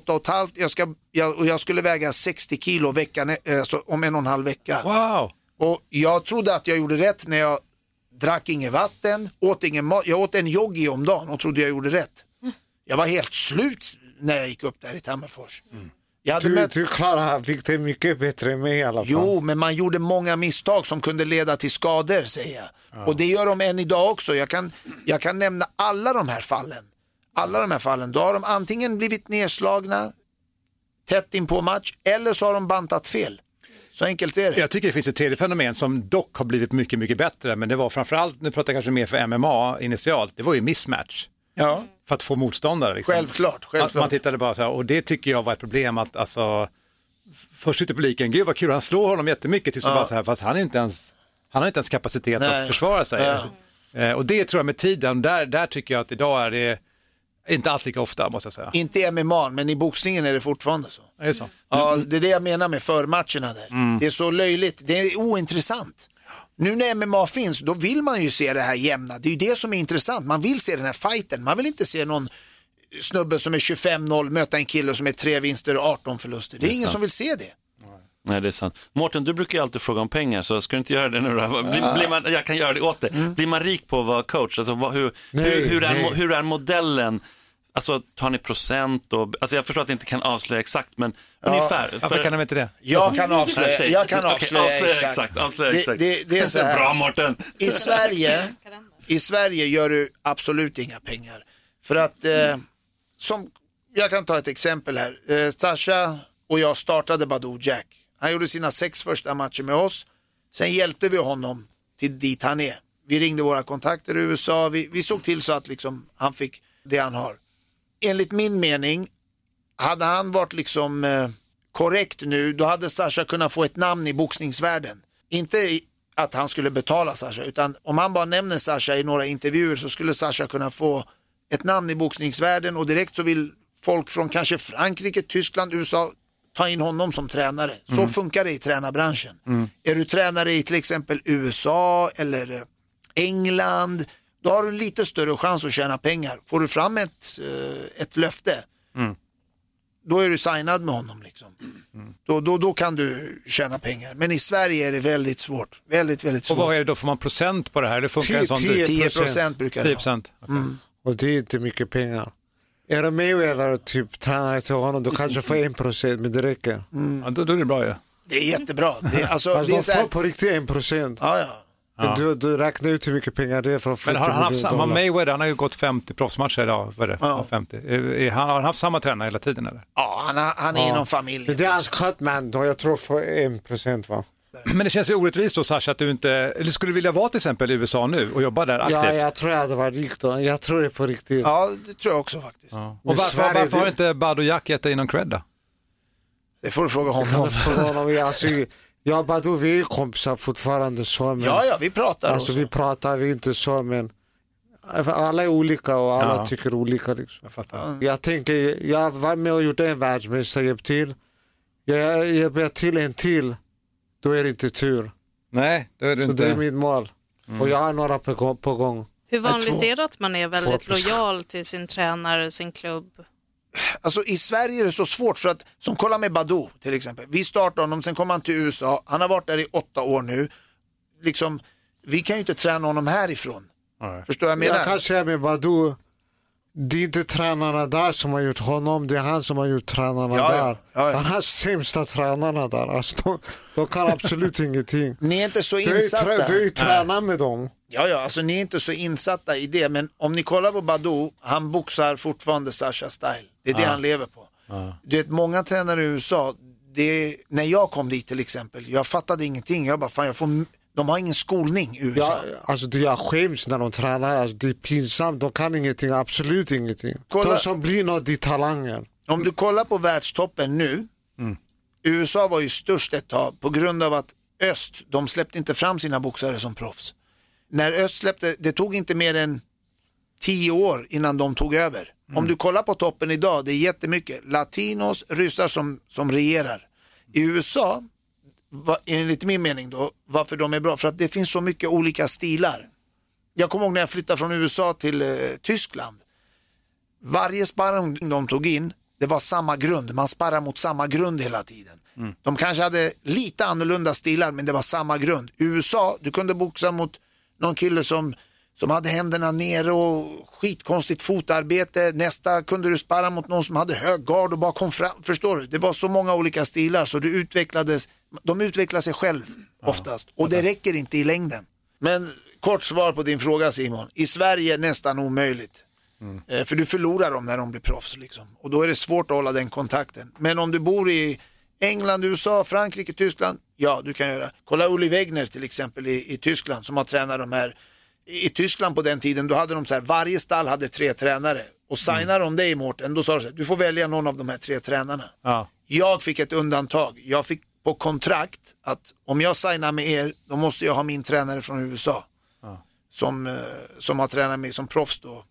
68,5. Och jag skulle väga 60 kilo veckan, alltså om 1,5 vecka. Wow! Och jag trodde att jag gjorde rätt när jag drack inget vatten, åt ingen mat. Jag åt en yogi om dagen och trodde jag gjorde rätt. Jag var helt slut när jag gick upp där i Tammerfors. Du Klara fick det mycket bättre med i alla fall. Jo, men man gjorde många misstag som kunde leda till skador, säger jag. Ja. Och det gör de än idag också. Jag kan nämna alla de här fallen. Då har de antingen blivit nedslagna tätt in på match eller så har de bantat fel. Så enkelt är det. Jag tycker det finns ett tredje fenomen som dock har blivit mycket, mycket bättre. Men det var framförallt, nu pratar jag kanske mer för MMA initialt, det var ju mismatch. Ja. För att få motståndare. Liksom. Självklart. Man tittade bara så här, och det tycker jag var ett problem att alltså, först i publiken, gud vad kul, han slår honom jättemycket till så bara så här, fast han har inte ens kapacitet att försvara sig. Ja. Och det tror jag med tiden, där tycker jag att idag är det inte alls lika ofta, måste jag säga. Inte i MMA, men i boxningen är det fortfarande så. Är det så? Ja, det är det jag menar med förmatcherna där. Det är så löjligt, det är ointressant. Nu när MMA finns, då vill man ju se det här jämna. Det är ju det som är intressant. Man vill se den här fighten. Man vill inte se någon snubbe som är 25-0 möta en kille som är 3 vinster och 18 förluster. Det är ingen som vill se det. Nej, det är sant. Mårten, du brukar ju alltid fråga om pengar, så ska du inte göra det nu då? Jag kan göra det åt det. Blir man rik på att vara coach? Alltså, hur är modellen? Alltså, tar ni procent? Alltså, jag förstår att ni inte kan avslöja exakt, men ungefär. Varför kan de inte det? Jag kan avslöja exakt. Det är så här. Bra, Mårten. I Sverige gör du absolut inga pengar. För att, jag kan ta ett exempel här. Sasha och jag startade Badou Jack. Han gjorde sina 6 första matcher med oss. Sen hjälpte vi honom till dit han är. Vi ringde våra kontakter i USA. Vi såg till så att liksom, han fick det han har. Enligt min mening, hade han varit liksom korrekt nu, då hade Sasha kunnat få ett namn i boxningsvärlden. Inte att han skulle betala Sasha, utan om han bara nämner Sasha i några intervjuer så skulle Sasha kunna få ett namn i boxningsvärlden, och direkt så vill folk från kanske Frankrike, Tyskland, USA ta in honom som tränare. Så funkar det i tränarbranschen. Är du tränare i till exempel USA eller England, då har du lite större chans att tjäna pengar. Får du fram ett löfte, då är du signad med honom. Liksom. Då kan du tjäna pengar. Men i Sverige är det väldigt svårt. Väldigt, väldigt svårt. Och vad är det då? Får man procent på det här? Det funkar 10% brukar det vara. 10%. Okay. Och det är inte mycket pengar. Är det Mayweather typ tränare till honom, då kanske får 1%, men det räcker. Ja, då är det bra ju. Det är jättebra. Det är, alltså, det är de får på riktigt 1%. Ja. Ja. Du räknar ut hur mycket pengar det är för att få. Men har han haft samma Mayweather? Han har ju gått 50 proffsmatcher idag. Vad är det? Ja. 50. Har han haft samma tränare hela tiden eller? Ja, han är inom familjen. Det är hans cutman då, jag tror för 1%, va? Men det känns ju orättvist då, Sasha, att du inte, eller skulle vilja vara till exempel i USA nu och jobba där aktivt. Ja, jag tror att det var riktigt. Jag tror det på riktigt. Ja, det tror jag också faktiskt. Ja. Och varför har inte Badou Jack gett dig någon cred då? Det får du fråga honom. Ja, Badou, vi är kompisar fortfarande så. Men, ja, vi pratar alltså, också. vi pratar vi inte så, men alla är olika och alla tycker olika. Liksom. Jag tänker, jag var med och gjorde en världsmästare, hjälpt till. Jag hjälper till en till. Då är det inte tur. Nej, då är det så inte. Det är mitt mål. Och jag har några på gång. Hur vanligt är det att man är väldigt lojal till sin tränare, sin klubb? Alltså i Sverige är det så svårt för att, som kolla med Badou till exempel. Vi startade honom, sen kom han till USA. Han har varit där i 8 år nu. Liksom, vi kan ju inte träna honom härifrån. Nej. Förstår jag menar? Jag kan säga med Badou, det är inte tränarna där som har gjort honom, det är han som har gjort tränarna där. Ja. Han har sämsta tränarna där. Alltså, de kan absolut ingenting. Ni är inte så insatta. Du är ju tränare med dem. Ja, alltså ni är inte så insatta i det. Men om ni kollar på Badou, han boxar fortfarande Sasha style. Det är det han lever på. Du vet, många tränare i USA, när jag kom dit till exempel, jag fattade ingenting. Jag bara, de har ingen skolning i USA. Ja, alltså jag skäms när de tränar. Alltså, det är pinsamt. De kan ingenting, absolut ingenting. De som blir något i talangen. Om du kollar på världstoppen nu, USA var ju störst ett tag på grund av att öst, de släppte inte fram sina boxare som proffs. När öst släppte, det tog inte mer än 10 år innan de tog över. Om du kollar på toppen idag, det är jättemycket latinos, ryssar som regerar. I USA, enligt min mening då, varför de är bra, för att det finns så mycket olika stilar. Jag kommer ihåg när jag flyttade från USA till Tyskland. Varje sparring de tog in, det var samma grund. Man sparrar mot samma grund hela tiden. De kanske hade lite annorlunda stilar, men det var samma grund. I USA, du kunde boxa mot någon kille som hade händerna nere och skitkonstigt fotarbete. Nästa kunde du sparra mot någon som hade hög gard och bara kom fram. Förstår du? Det var så många olika stilar så de utvecklade sig själv oftast. Och det räcker inte i längden. Men kort svar på din fråga, Simon. I Sverige nästan omöjligt. För du förlorar dem när de blir proffs. Liksom. Och då är det svårt att hålla den kontakten. Men om du bor i England, USA, Frankrike, Tyskland, ja, du kan göra. Kolla Uli Wegner till exempel i Tyskland som har tränat de här. I Tyskland på den tiden, då hade de så här, varje stall hade 3 tränare. Och signar de dig, Mårten, då sa de så här, du får välja någon av de här 3 tränarna. Ja. Jag fick ett undantag. Jag fick på kontrakt att om jag signar med er, då måste jag ha min tränare från USA. Ja. Som har tränat mig som proffs då.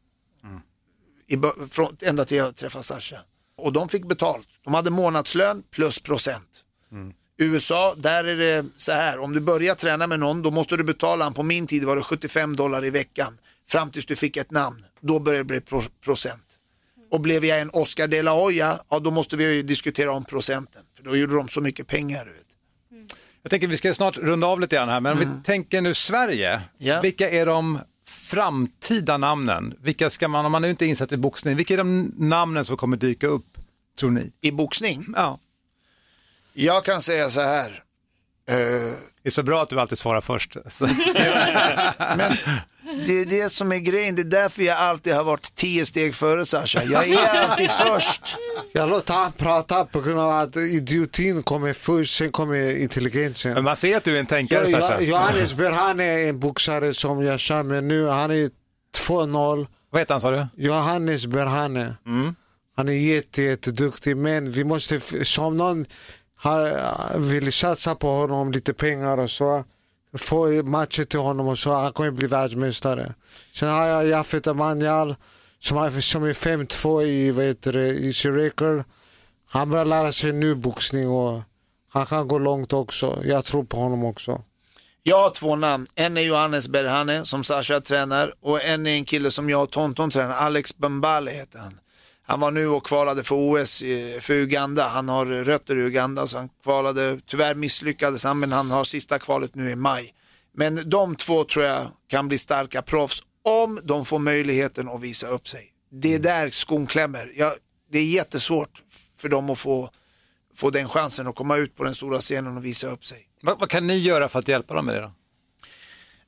Ända till jag träffade Sasha. Och de fick betalt. De hade månadslön plus procent. USA, där är det så här. Om du börjar träna med någon, då måste du betala han. På min tid var det $75 i veckan. Fram tills du fick ett namn. Då började det bli procent. Och blev jag en Oscar de la Hoya, ja, då måste vi ju diskutera om procenten. För då gjorde de så mycket pengar. Du vet. Jag tänker vi ska snart runda av lite grann här. Men om vi tänker nu Sverige. Yeah. Vilka är de framtida namnen? Vilka ska man, om man är inte insatt i boxning, vilka är de namnen som kommer dyka upp, tror ni? I boxning? Ja. Jag kan säga så här. Det är så bra att du alltid svarar först. Men det är det som är grejen. Det är därför jag alltid har varit 10 steg före Sasha. Jag är alltid först. Jag låter han prata på grund av att idiotin kommer först, sen kommer intelligensen. Men man ser att du är en tänkare, Sasha. Johannes Berhane är en boxare som jag kör med nu. Han är 2-0. Vad heter han, sa du? Johannes Berhane. Han är jätteduktig, men vi måste, som någon vill satsa på honom, lite pengar och så, få matcher till honom och så, han kommer bli världsmästare. Sen har jag Jafet Emmanuel som är 5-2 i Syracuse. Han börjar lära sig nu boxning och han kan gå långt också. Jag tror på honom också. Jag har 2 namn. En är Johannes Berhane som Sasha tränar och en är en kille som jag och Tonton tränar. Alex Bambale heter han. Han var nu och kvalade för OS för Uganda. Han har rötter i Uganda så han kvalade. Tyvärr misslyckades han, men han har sista kvalet nu i maj. Men de 2 tror jag kan bli starka proffs om de får möjligheten att visa upp sig. Det är där skon klämmer. Det är jättesvårt för dem att få den chansen att komma ut på den stora scenen och visa upp sig. Vad kan ni göra för att hjälpa dem med det då?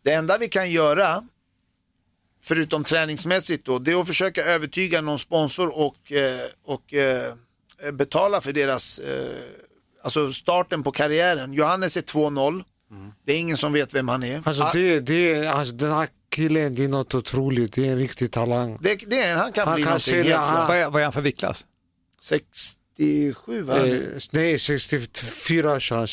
Det enda vi kan göra, förutom träningsmässigt då, det är att försöka övertyga någon sponsor och betala för deras alltså starten på karriären. Johannes är 2-0. Det är ingen som vet vem han är. Alltså, alltså den här killen, det är något otroligt. Det är en riktig talang. Han kan bli någonting sälja, helt klart. Vad är han för viktklass? 67 va? Nej, 64 kör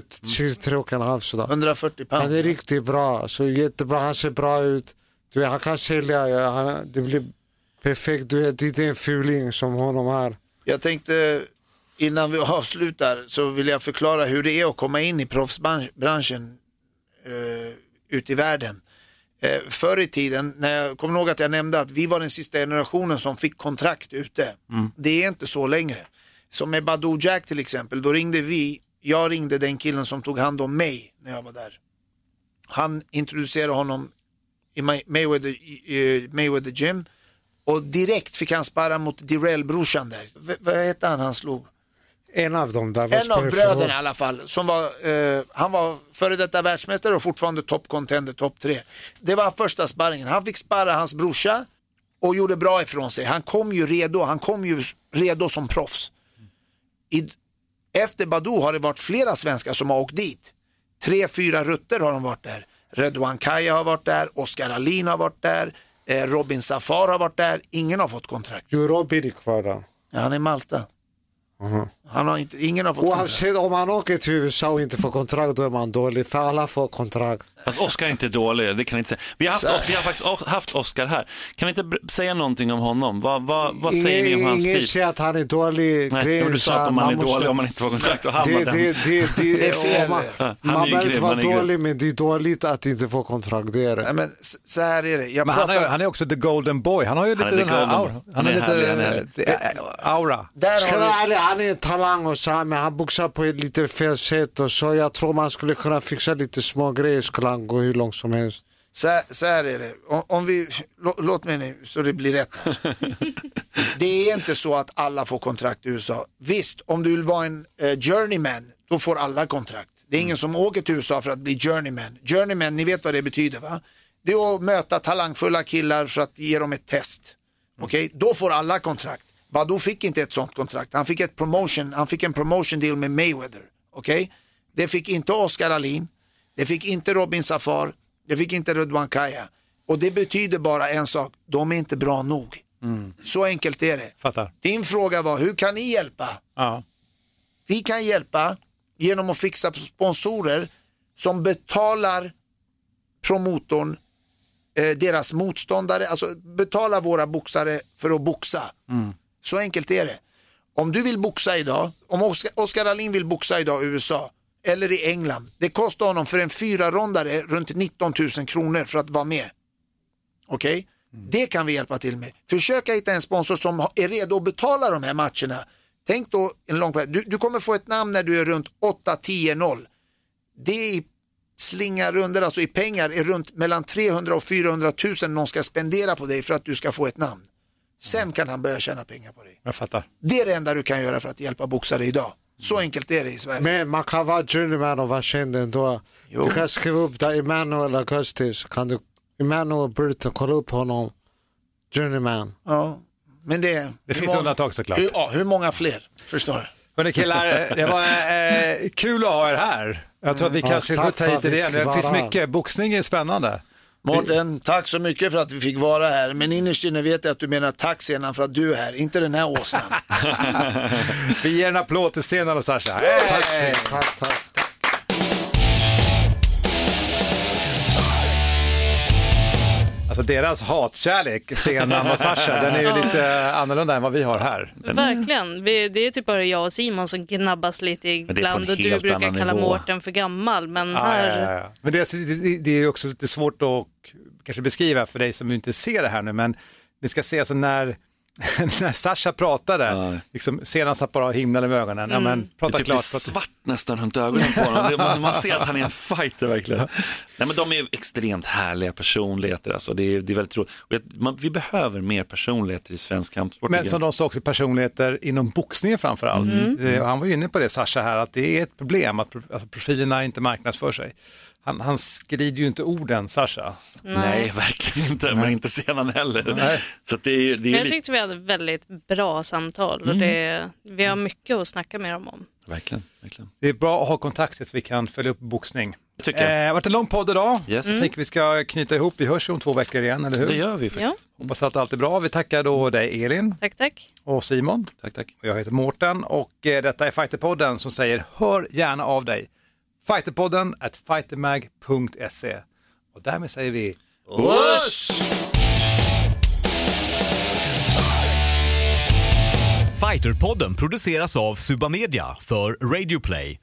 63,5 sådär. 140 pound. Han är riktigt bra, så jättebra, han ser bra ut. Du vet, han kan sälja, det blir perfekt. Du vet, det är en fuling som honom här. Jag tänkte, innan vi avslutar så vill jag förklara hur det är att komma in i proffsbranschen ute i världen. Förr i tiden, när jag kommer ihåg att jag nämnde att vi var den sista generationen som fick kontrakt ute. Det är inte så längre. Som med Badou Jack till exempel, då jag ringde den killen som tog hand om mig när jag var där. Han introducerade honom i Mayweather Gym och direkt fick han sparra mot Dirrell-brorsan där. Vad heter han slog? En av dem där. En av bröderna i alla fall. Som han var före detta världsmästare och fortfarande topp-contender, topp 3. Det var första sparringen. Han fick sparra hans brorsa och gjorde bra ifrån sig. Han kom ju redo som proffs. Efter Badou har det varit flera svenskar som har åkt dit. 3-4 rutter har de varit där. Redouan Kaya har varit där, Oskar Alin har varit där, Robin Safar har varit där. Ingen har fått kontrakt. Jo, Robin är kvar där. Ja, han är i Malta. Ingen har fått kontrakt. Om han åker till USA och inte får kontrakt, då är man dålig. För alla får kontrakt. Fast Oscar är inte dålig, det kan jag inte säga. Vi har faktiskt haft Oscar här. Kan vi inte säga någonting om honom? Vad säger ni om hans tid? Ingen säger att han är dålig. Nej, men du sa att om man är dålig om man inte får kontrakt. Och det är fel. Man behöver inte vara dålig, men det är dåligt att inte få kontrakt. Det är det. Nej, men så här är det. Han är också the golden boy. Han har ju lite den här aura. Han är lite aura. Han är en talang och så, men han boxar på ett lite fel sätt och så. Jag tror man skulle kunna fixa lite små grejer, skulle han gå hur långt som helst. Så här är det. Låt mig nu så det blir rätt. Det är inte så att alla får kontrakt i USA. Visst, om du vill vara en journeyman, då får alla kontrakt. Det är ingen som åker till USA för att bli journeyman. Journeyman, ni vet vad det betyder va? Det är att möta talangfulla killar för att ge dem ett test. Okej? Då får alla kontrakt. Badou fick inte ett sånt kontrakt. Han fick en promotion deal med Mayweather. Okej? Det fick inte Oskar Alin. Det fick inte Robin Safar. Det fick inte Redouan Kaya. Och det betyder bara en sak. De är inte bra nog. Så enkelt är det. Fattar. Din fråga var, hur kan ni hjälpa? Ja. Vi kan hjälpa genom att fixa sponsorer som betalar promotorn, deras motståndare, alltså betala våra boxare för att boxa. Så enkelt är det. Om du vill boxa idag, om Oskar Alin vill boxa idag i USA eller i England, det kostar honom för en 4-rondare runt 19 000 kronor för att vara med. Okej? Det kan vi hjälpa till med. Försöka hitta en sponsor som är redo att betala de här matcherna. Tänk då en lång period. Du kommer få ett namn när du är runt 8-10-0. Det är slingar runder, alltså i pengar, är runt mellan 300 och 400 000 någon ska spendera på dig för att du ska få ett namn. Sen kan han börja tjäna pengar på dig. Jag fattar. Det är det enda du kan göra för att hjälpa boxare idag. Så enkelt är det i Sverige. Men man kan vara journeyman och vara känd ändå. Jo. Du kan skriva upp där Emmanuel Augustus. Kan du Emmanuel Burton, kolla upp honom. Journeyman. Ja, men det finns undantag såklart. Hur många fler? Förstår du? Hörrni killar, det var kul att ha er här. Jag tror att vi kanske går ta hit det igen. Det finns mycket. Boxning är spännande. Mårten, tack så mycket för att vi fick vara här. Men innerst inne vet jag att du menar tack Senan för att du är här, inte den här åsnan. Vi ger en applåd till Senan och Sasha. Hey! Tack. Alltså deras hatkärlek, Senan och Sasha, den är ju lite annorlunda än vad vi har här. Verkligen. Det är typ bara jag och Simon som gnabbas lite ibland och du brukar kalla Mårten för gammal. Men här... Ja. Men det är ju också lite svårt att kanske beskriva för dig som inte ser det här nu, men ni ska se alltså när Sasha pratade, liksom senast bara himlade med ögonen. Ja, men prata det klart. Svart nästan runt ögonen på honom. Man ser att han är en fighter verkligen. Nej, men de är extremt härliga personligheter. Alltså. Det är väldigt roligt. Vi behöver mer personligheter i svensk kampsport. Men som de sa också personligheter inom boxningen framförallt. Han var ju inne på det, Sasha, här, att det är ett problem att alltså, profilerna inte marknadsför sig. han skriver ju inte orden, Sasha. Nej, verkligen inte. Men inte scenen heller. Så att det är men jag tyckte vi hade väldigt bra samtal. Och vi har mycket att snacka med dem om. Verkligen. Det är bra att ha kontakter så vi kan följa upp boxning. Tycker jag. Det har varit en lång podd idag. Yes. Vi ska knyta ihop. Vi hörs om 2 veckor igen, eller hur? Det gör vi faktiskt. Hoppas att allt är bra. Vi tackar då dig, Elin. Tack. Och Simon. Tack. Och jag heter Mårten och detta är Fighterpodden som säger hör gärna av dig. Fighterpodden@fightermag.se. Och därmed säger vi Puss! Fighterpodden produceras av Suba Media för Radio Play.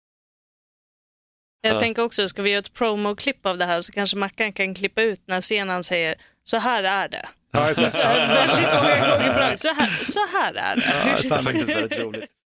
Jag tänker också, ska vi göra ett promo-klipp av det här så kanske Mackan kan klippa ut när scenen säger så här är det. Så här, väldigt många gånger bra. Så här är det. Det är faktiskt väldigt roligt.